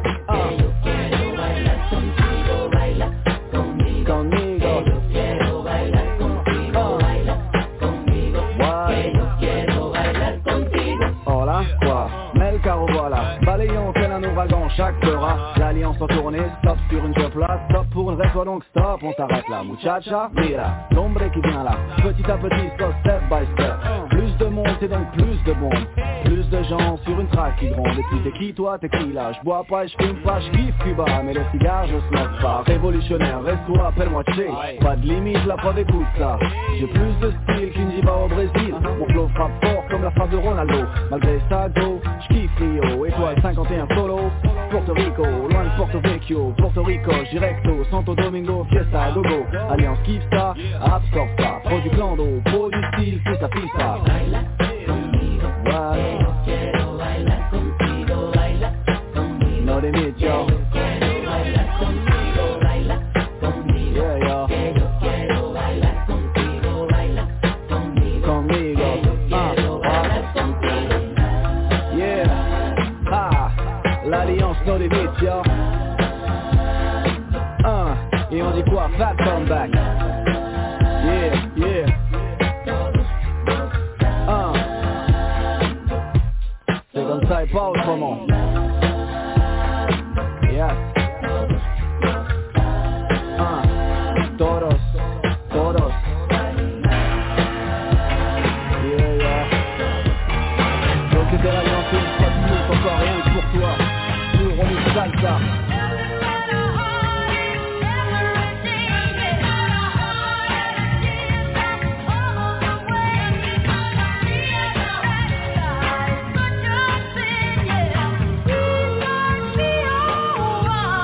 Conmigo. Hola, quoi? Melka revoilà, balayons tel un ouragan, chaque fera. L'alliance en tournée, stop sur une job là, stop pour une raison donc stop, on s'arrête là. Muchacha, mira, l'ombre qui vient là, petit à petit, step by step. Plus de monde, c'est donc plus de bombes. Plus de gens sur une track qui grondent. Et puis t'es qui toi, t'es qui là? J'bois pas, j'fume pas, j'kiffe Cuba. Mais les cigares, je smoke pas. Révolutionnaire, reste-toi, appelle-moi Che. Pas de limite, la preuve écoute ça. J'ai plus de style qu'une diva au Brésil. Mon flow frappe fort comme la frappe de Ronaldo. Malgré ça, go, j'kiffe Rio. Étoile 51 solo. Porto Rico, loin de Porto Vecchio. Porto Rico, directo, Santo Domingo, fiesta, gogo. Alliance kiffe ça, absorbe ça. Pro du clando, pro du style, c'est sa pista. Quiero bailar contigo, baila conmigo. No limit, yo. Quiero bailar contigo, baila conmigo. Yeah, yo. Quiero bailar contigo, baila conmigo. Conmigo. Quiero bailar contigo. Yeah. Ah, l'alliance no limit, yo. Et on dit quoi? Fat comeback. Yeah, yeah. Comme ça et pas autrement. Yes. Todos, todos. Yeah, yeah. Donc c'était l'alliance une fois de plus, encore rien que pour toi. Sur Remix Salsa. Oh,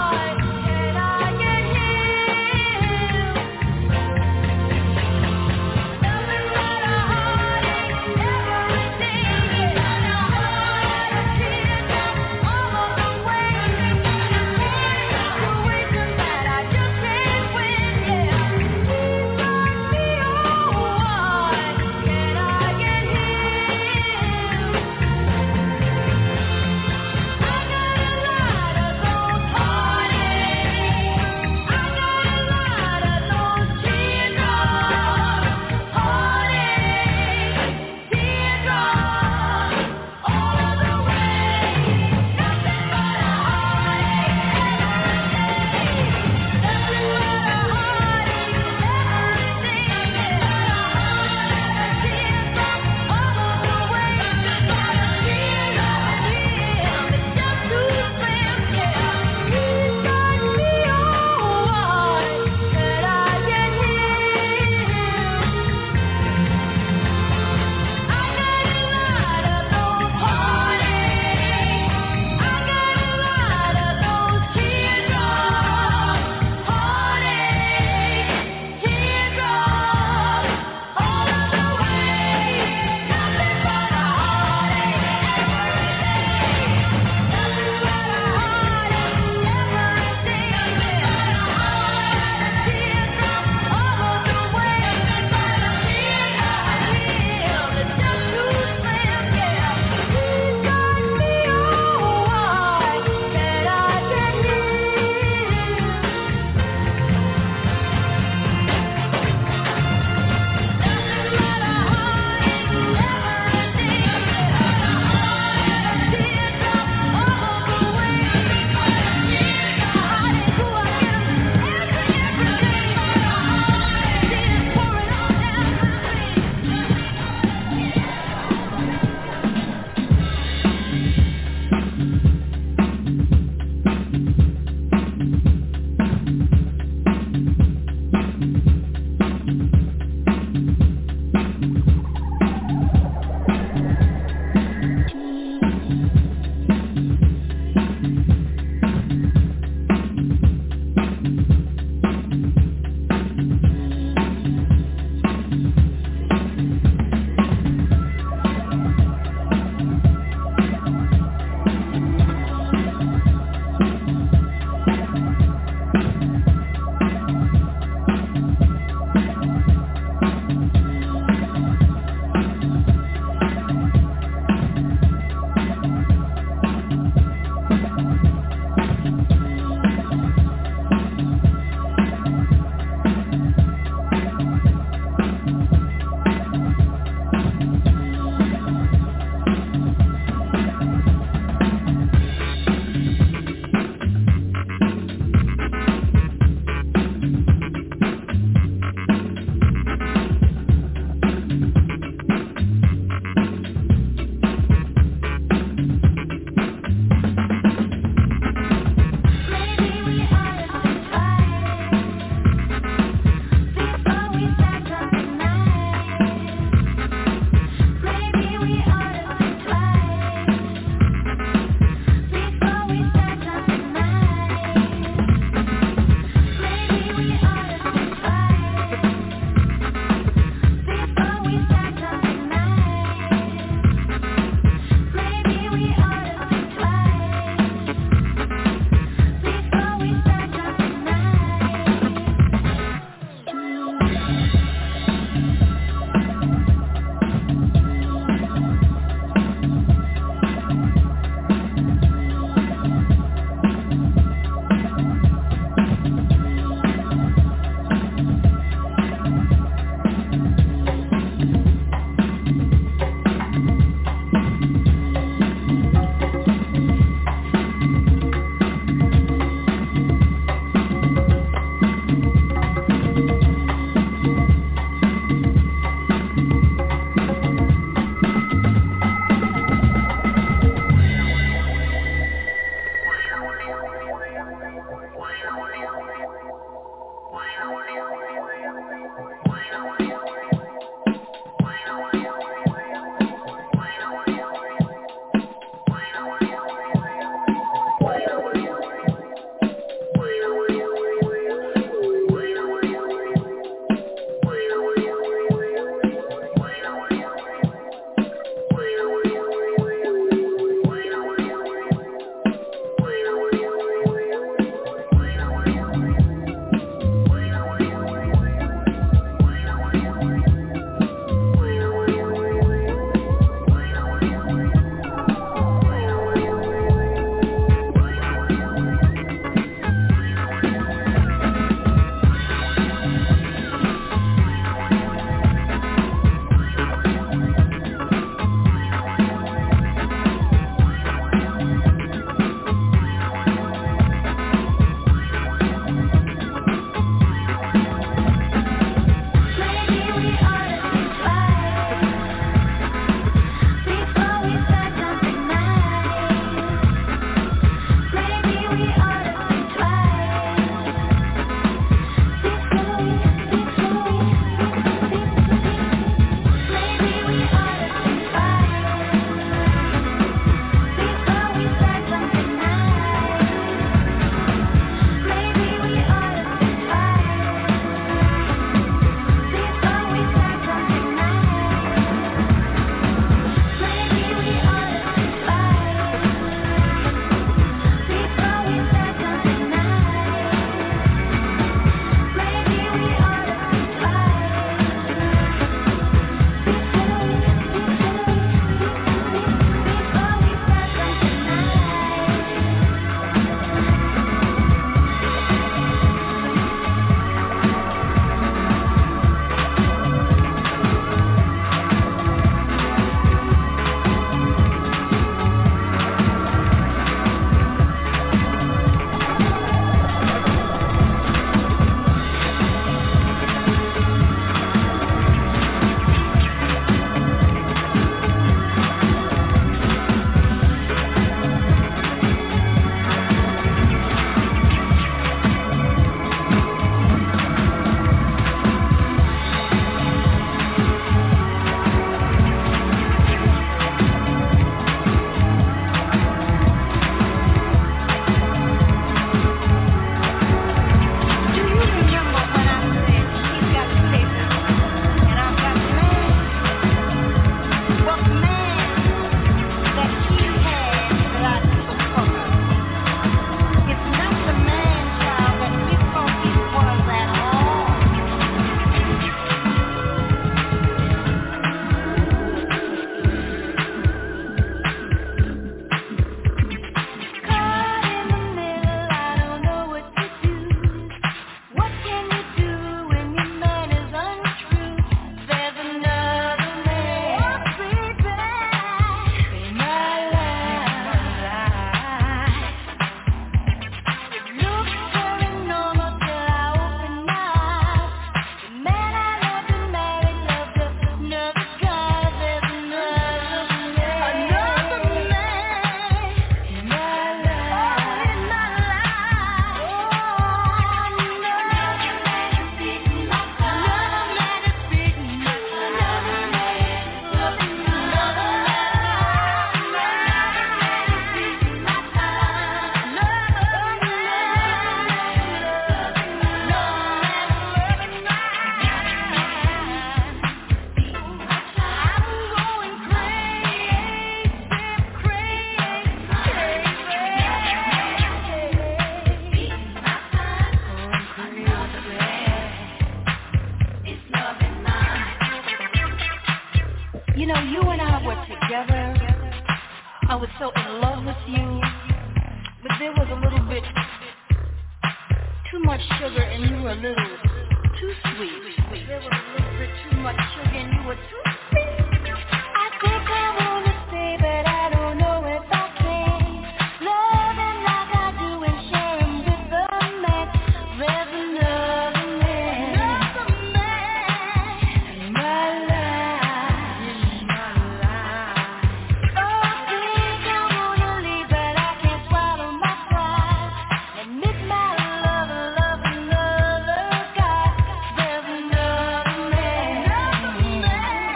was so in love with you, but there was a little bit too much sugar and you were a little too sweet. There was a little bit too much sugar and you were too sweet. I think I wanna stay, but I don't know if I can. Loving like I do and sharing with the man. There's another man. Another man in my life. Oh, I think I wanna leave, but I can't swallow my pride. Admit my love another guy. There's another man in my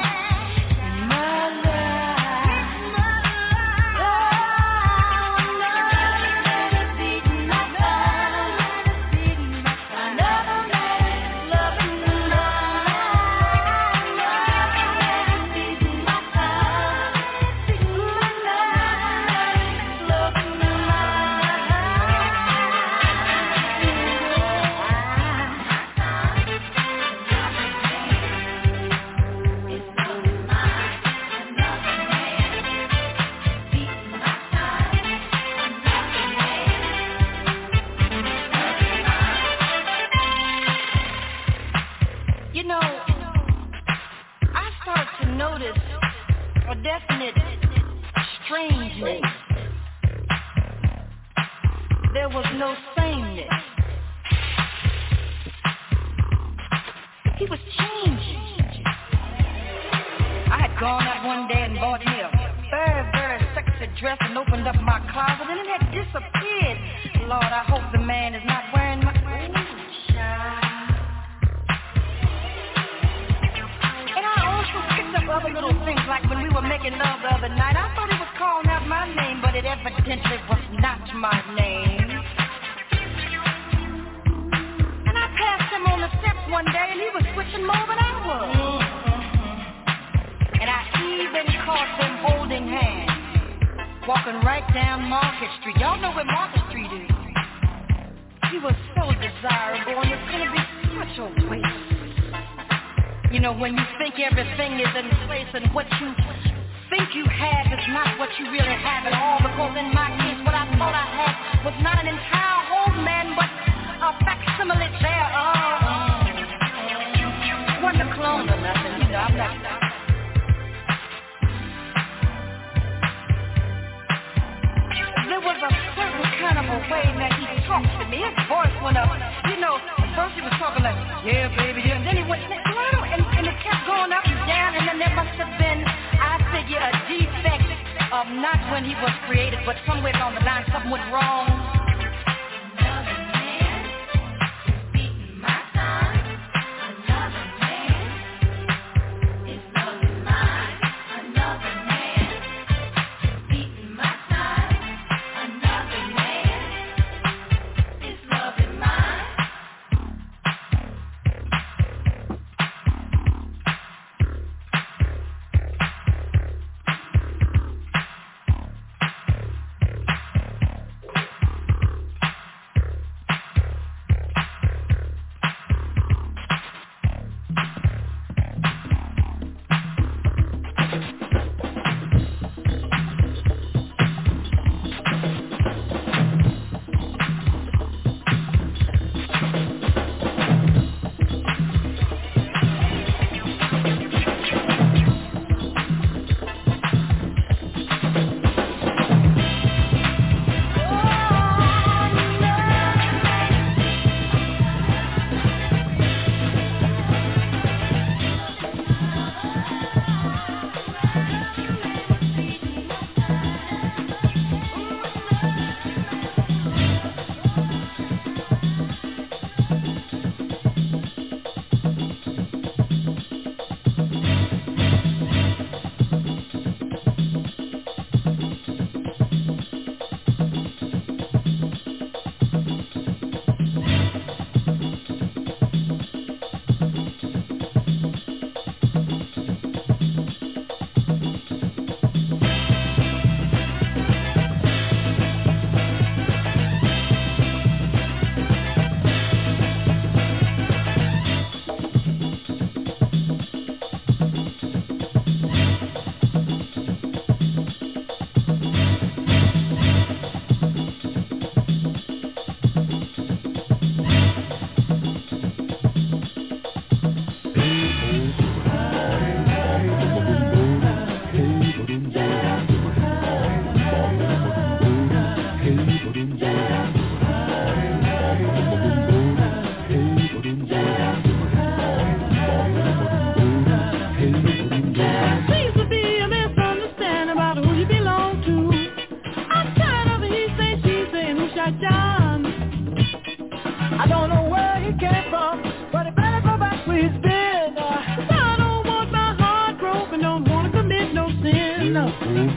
life. You know, I start to notice a definite strangeness. There was no sameness. He was changing. I had gone out one day and bought me a very, very sexy dress and opened up my closet and it had disappeared. Lord, I hope the man is not wearing my... Ooh, child. Other little things like when we were making love the other night, I thought he was calling out my name, but it evidently was not my name. And I passed him on the steps one day and he was switching more than I was. And I even caught them holding hands, walking right down Market Street. Y'all know where Market Street is. He was so desirable and it's going to be such a waste. You know, when you think everything is in place and what you think you have is not what you really have at all, because in my case, what I thought I had was not an entire whole man, but a facsimile thereof. Wasn't a clone or nothing, you know, I'm not... There was a certain kind of a way that he talked to me. His voice went up. You know, at first he was talking like, yeah, baby, yeah. And then he went, and it kept going up and down. And then there must have been, I figure, a defect of not when he was created, but somewhere along the line something went wrong. know.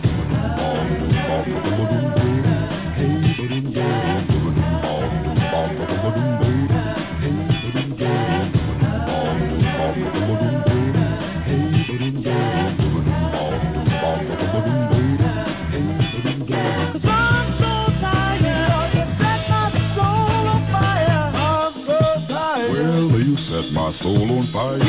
My soul on fire.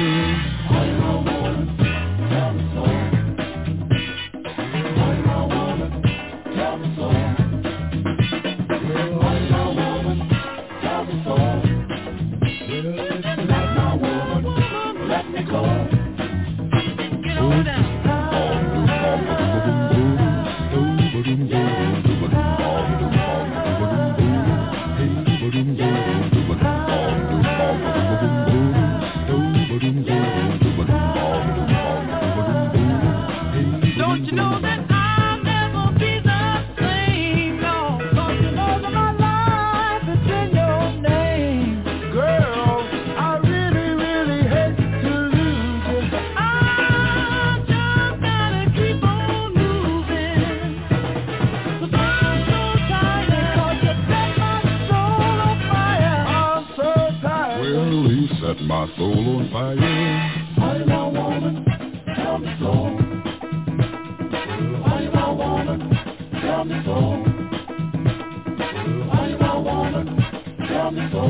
My soul on fire. Why you my woman? Tell me so. Why you my woman? Tell me so. Why you my woman? Tell me so.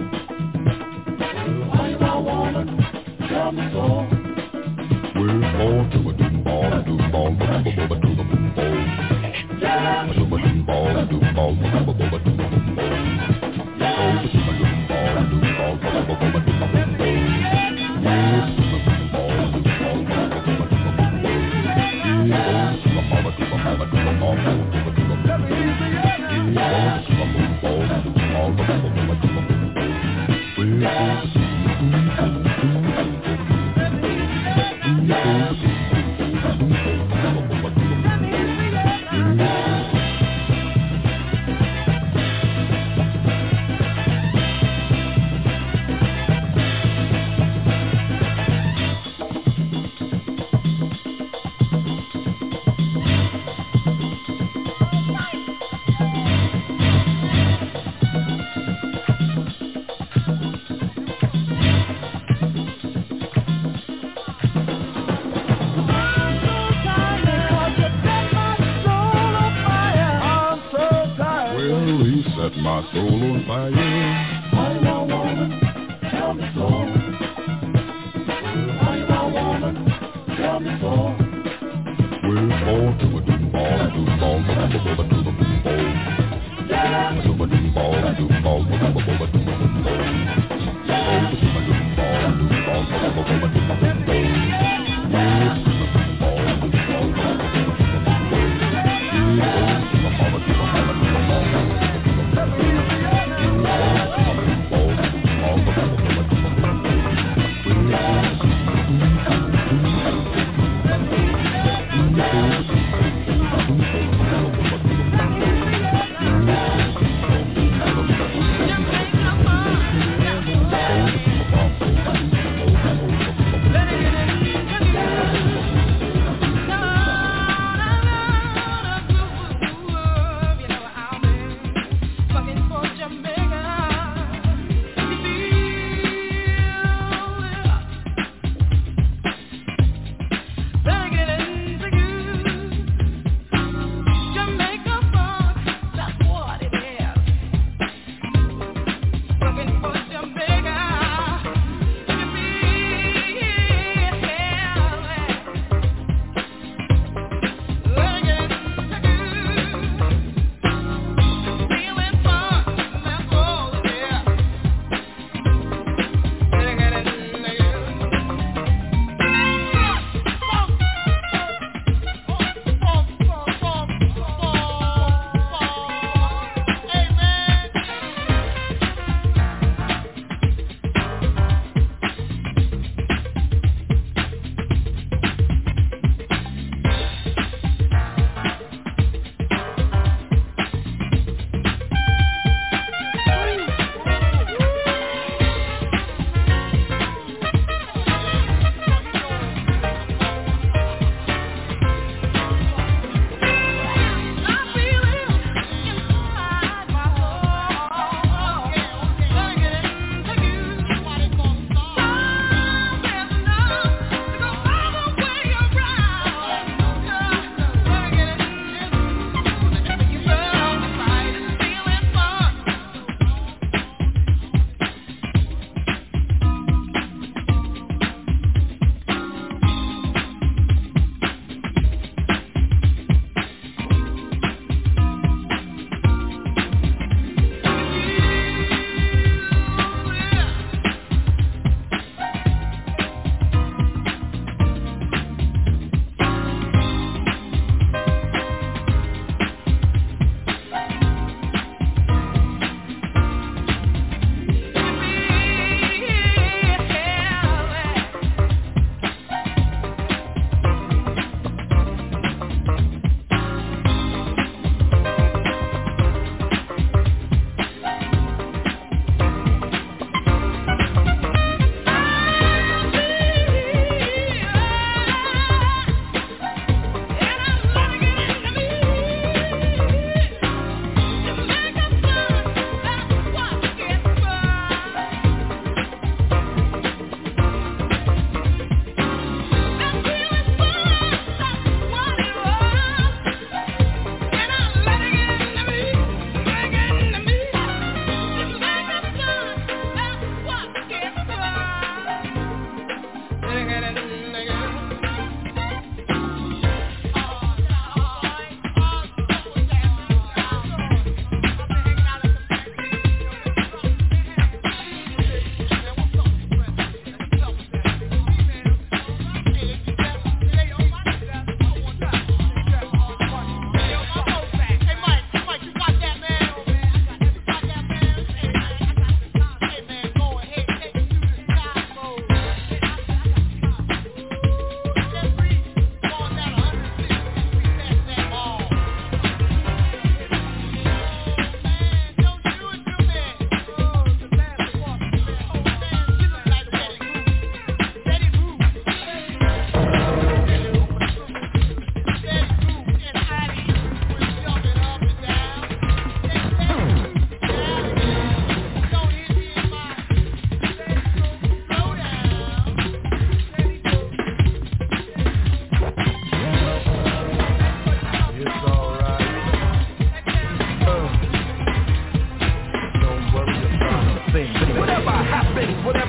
Why you my woman? Tell me so. We're all to a doom ball, to the boom ball. Yeah. To a doom ball, to the ball, to the boom ball. My soul on fire. Why you my woman? Tell me so. Why you my woman? Tell me so. We're all to a doom ball, to the ball, to the ball, to the boom ball. Yeah. To a doom ball, to the ball, to the ball, to the boom ball. Yeah. To a doom ball, to the ball, to the ball, to the boom ball. Yeah. To the doom ball, to the ball, to the ball, to the boom ball.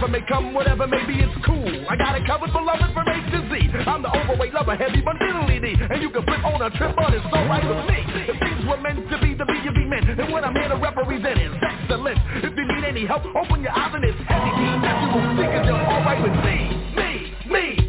whatever may come, whatever may be, it's cool. I got it covered for loving from A to Z. I'm the overweight lover, heavy but diddly D. And you can flip on a trip, but it's alright with me. If things were meant to be, the be you be meant. And what I'm here to represent is excellence. If you need any help, open your eyes and it's heavy D. If you will think it's alright with me.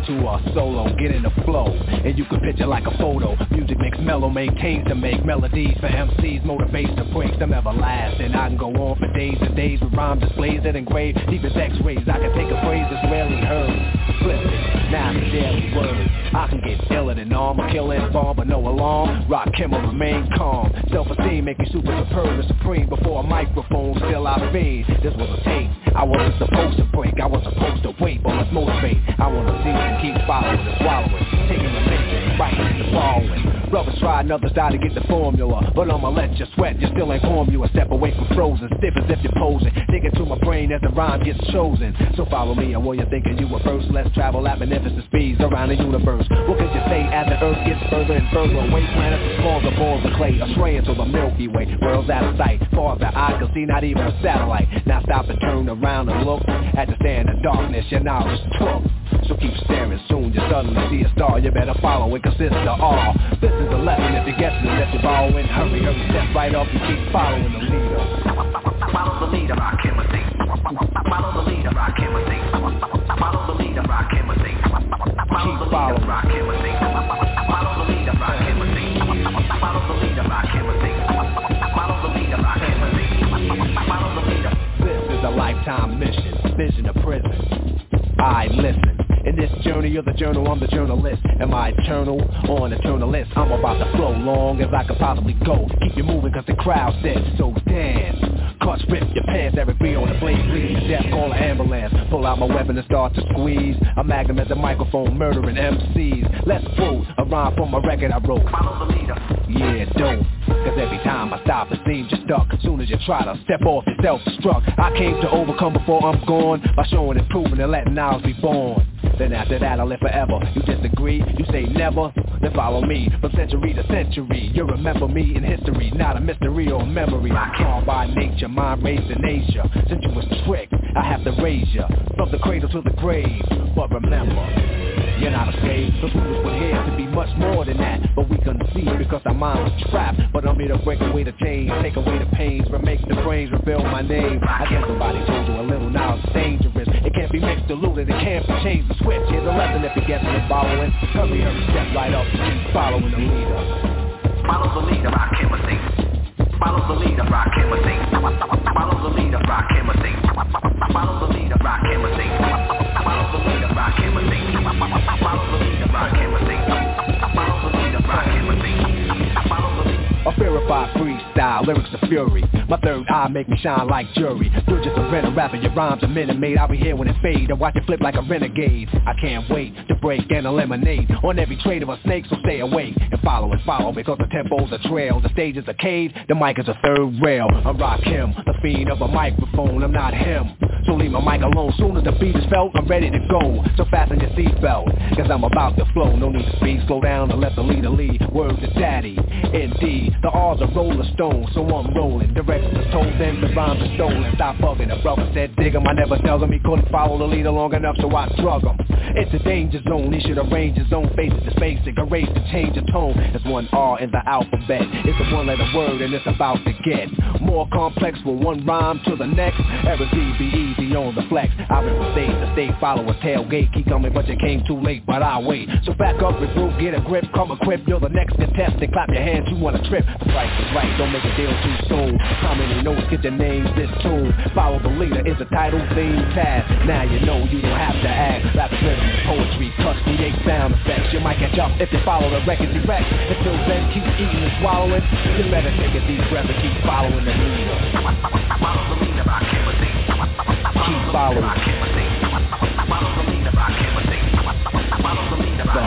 into a solo, get in the flow, and you can picture like a photo. Music makes mellow, maintains to make melodies for MCs, motivates to break them everlasting. I can go on for days and days with rhyme displays that engrave deep as x-rays. I can take a phrase that's rarely heard, flip it, now it's a daily word. I can get iller than armor, killing bomb, but no alarm. Rock Kimmel, remain calm. Self-esteem make you super superb and supreme. Before a microphone, still I fiend. This was a tape, I wasn't supposed to break. I was supposed to wait, but let's motivate. I wanna see you keep following and swallowing, taking the mission, writing the following. Brothers try, others die to get the formula, but I'ma let you sweat, you still ain't warm. You a step away from frozen, stiff as if you're posing. Digging to my brain as the rhyme gets chosen. So follow me, and while you're thinking you were first, let's travel at magnificent speeds around the universe. What could you say as the earth gets further and further away? Planets are small, the balls of clay, astray into the Milky Way. World's out of sight, far as the eye can see, not even a satellite. Now stop and turn around and look at the stand of darkness, your knowledge took. So keep staring, soon you suddenly see a star. You better follow it, cause it's the all. This is the lesson, if you're guessing it, if you're following. Hurry, hurry, step right up, you keep following the leader. Follow the leader, rock him a thing. Follow the leader, rock him a thing. Follow the leader, rock him a thing. Follow the leader, rock him a thing. Follow the leader, rock him a thing. Follow the leader, rock him a thing. Follow the leader, rock him a thing. Follow the leader. This is a lifetime mission, vision of prison. I listen. In this journey of the journal, I'm the journalist. Am I eternal or an eternalist? I'm about to flow long as I could possibly go. Keep you moving cause the crowd said so. Dance, cuts, rip your pants. Eric B on the blade, bleeding to death, call an ambulance. Pull out my weapon and start to squeeze. A magnum as a microphone, murdering MCs. Let's quote a rhyme from a record I wrote. Follow the leader. Yeah, don't. Cause every time I stop, it seems you're stuck. As soon as you try to step off, you're self-destruct. I came to overcome before I'm gone, by showing and proving and letting ours be born. Then after that I live forever. You disagree? You say never? Then follow me from century to century. You remember me in history, not a mystery or a memory. I'm calm by nature, mind raised in Asia. Since you was tricked, I have to raise you from the cradle to the grave. But remember, you're not a slave. The rulers were here to be much more than that, but we couldn't see because our mind was trapped. But I'm here to break away the chains, take away the pains, remake the brains, reveal my name. I guess somebody told you a little, now it's dangerous. It can't be mixed, diluted, it can't be changed. The switch, here's a lesson if you get what you're following. Hurry, hurry, step right up, keep following the leader. Follow the leader, rock him a thing. Follow the leader, rock him a thing. Follow the leader, rock him a thing. Follow the leader, rock him a thing. Follow the leader, rock him a thing. Follow the leader, rock him a thing. Follow the leader, rock him a thing. Follow the leader. A verified freestyle, lyrics of fury. My third eye make me shine like jury. You're just a rental rapper, your rhymes are minute made. I'll be here when it fade, and watch it flip like a renegade. I can't wait to break and eliminate on every trade of a snake, so stay awake and follow, because the tempo's a trail. The stage is a cave, the mic is a third rail. I'm Rock Him, the fiend of a microphone, I'm not him. So leave my mic alone, soon as the beat is felt, I'm ready to go. So fasten your seatbelt, cause I'm about to flow. No need to speed, slow down and let the leader lead. Word to daddy, indeed, the R's are roller stones, so I'm rolling. Directions are told, then the rhymes are stolen. Stop bugging, the brother said dig him. I never dug him, he couldn't follow the leader long enough, so I drug him. It's a danger zone, he should arrange his own faces. It's basic, erase to change the tone. There's one R in the alphabet, it's a one-letter word and it's about to get more complex with one rhyme to the next. Error D, be easy on the flex. I've been from state to state, followers tailgate. Keep coming but you came too late, but I'll wait. So back up, regroup, get a grip, come equipped. You're the next contestant, clap your hands, you wanna trip. The price is right, don't make a deal too soon. How many notes get your names this tune? Follow the leader is a title theme task. Now you know you don't have to act. Rap is rhythm, poetry, cuts, create sound effects. You might catch up if you follow the records direct. Until then, keep eating and swallowing. You better take a deep breath and keep following the leader. Follow the leader, rock him a thing. Keep following. Rock him a thing. Follow the leader, rock him a thing. Follow the leader, rock him a thing.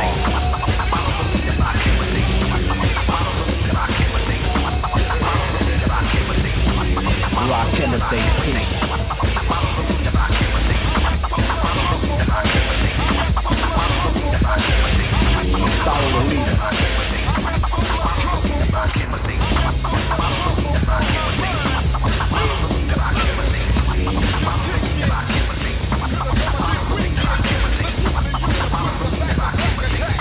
Follow the leader, rock him a thing. Follow the leader, rock him a thing. Follow the leader, rock him a thing. Rock him a thing. Follow the leader, rock him a thing. Follow the leader, rock him a thing. Follow the leader, rock him a thing. Follow the leader. Follow the leader, rock him a thing. Follow the leader, rock him a thing. Follow the leader, rock him a thing. Follow the leader, rock him a thing. Follow the leader, rock him a thing. Follow the leader, rock him a thing.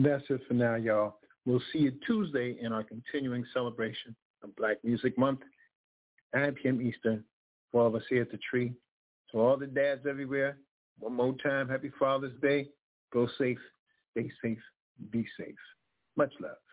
that's it for now, y'all. We'll see you Tuesday in our continuing celebration of Black Music Month, 9 p.m. Eastern, for all of us here at the Tree. To all the dads everywhere, one more time, happy Father's Day. Go safe, stay safe, be safe. Much love.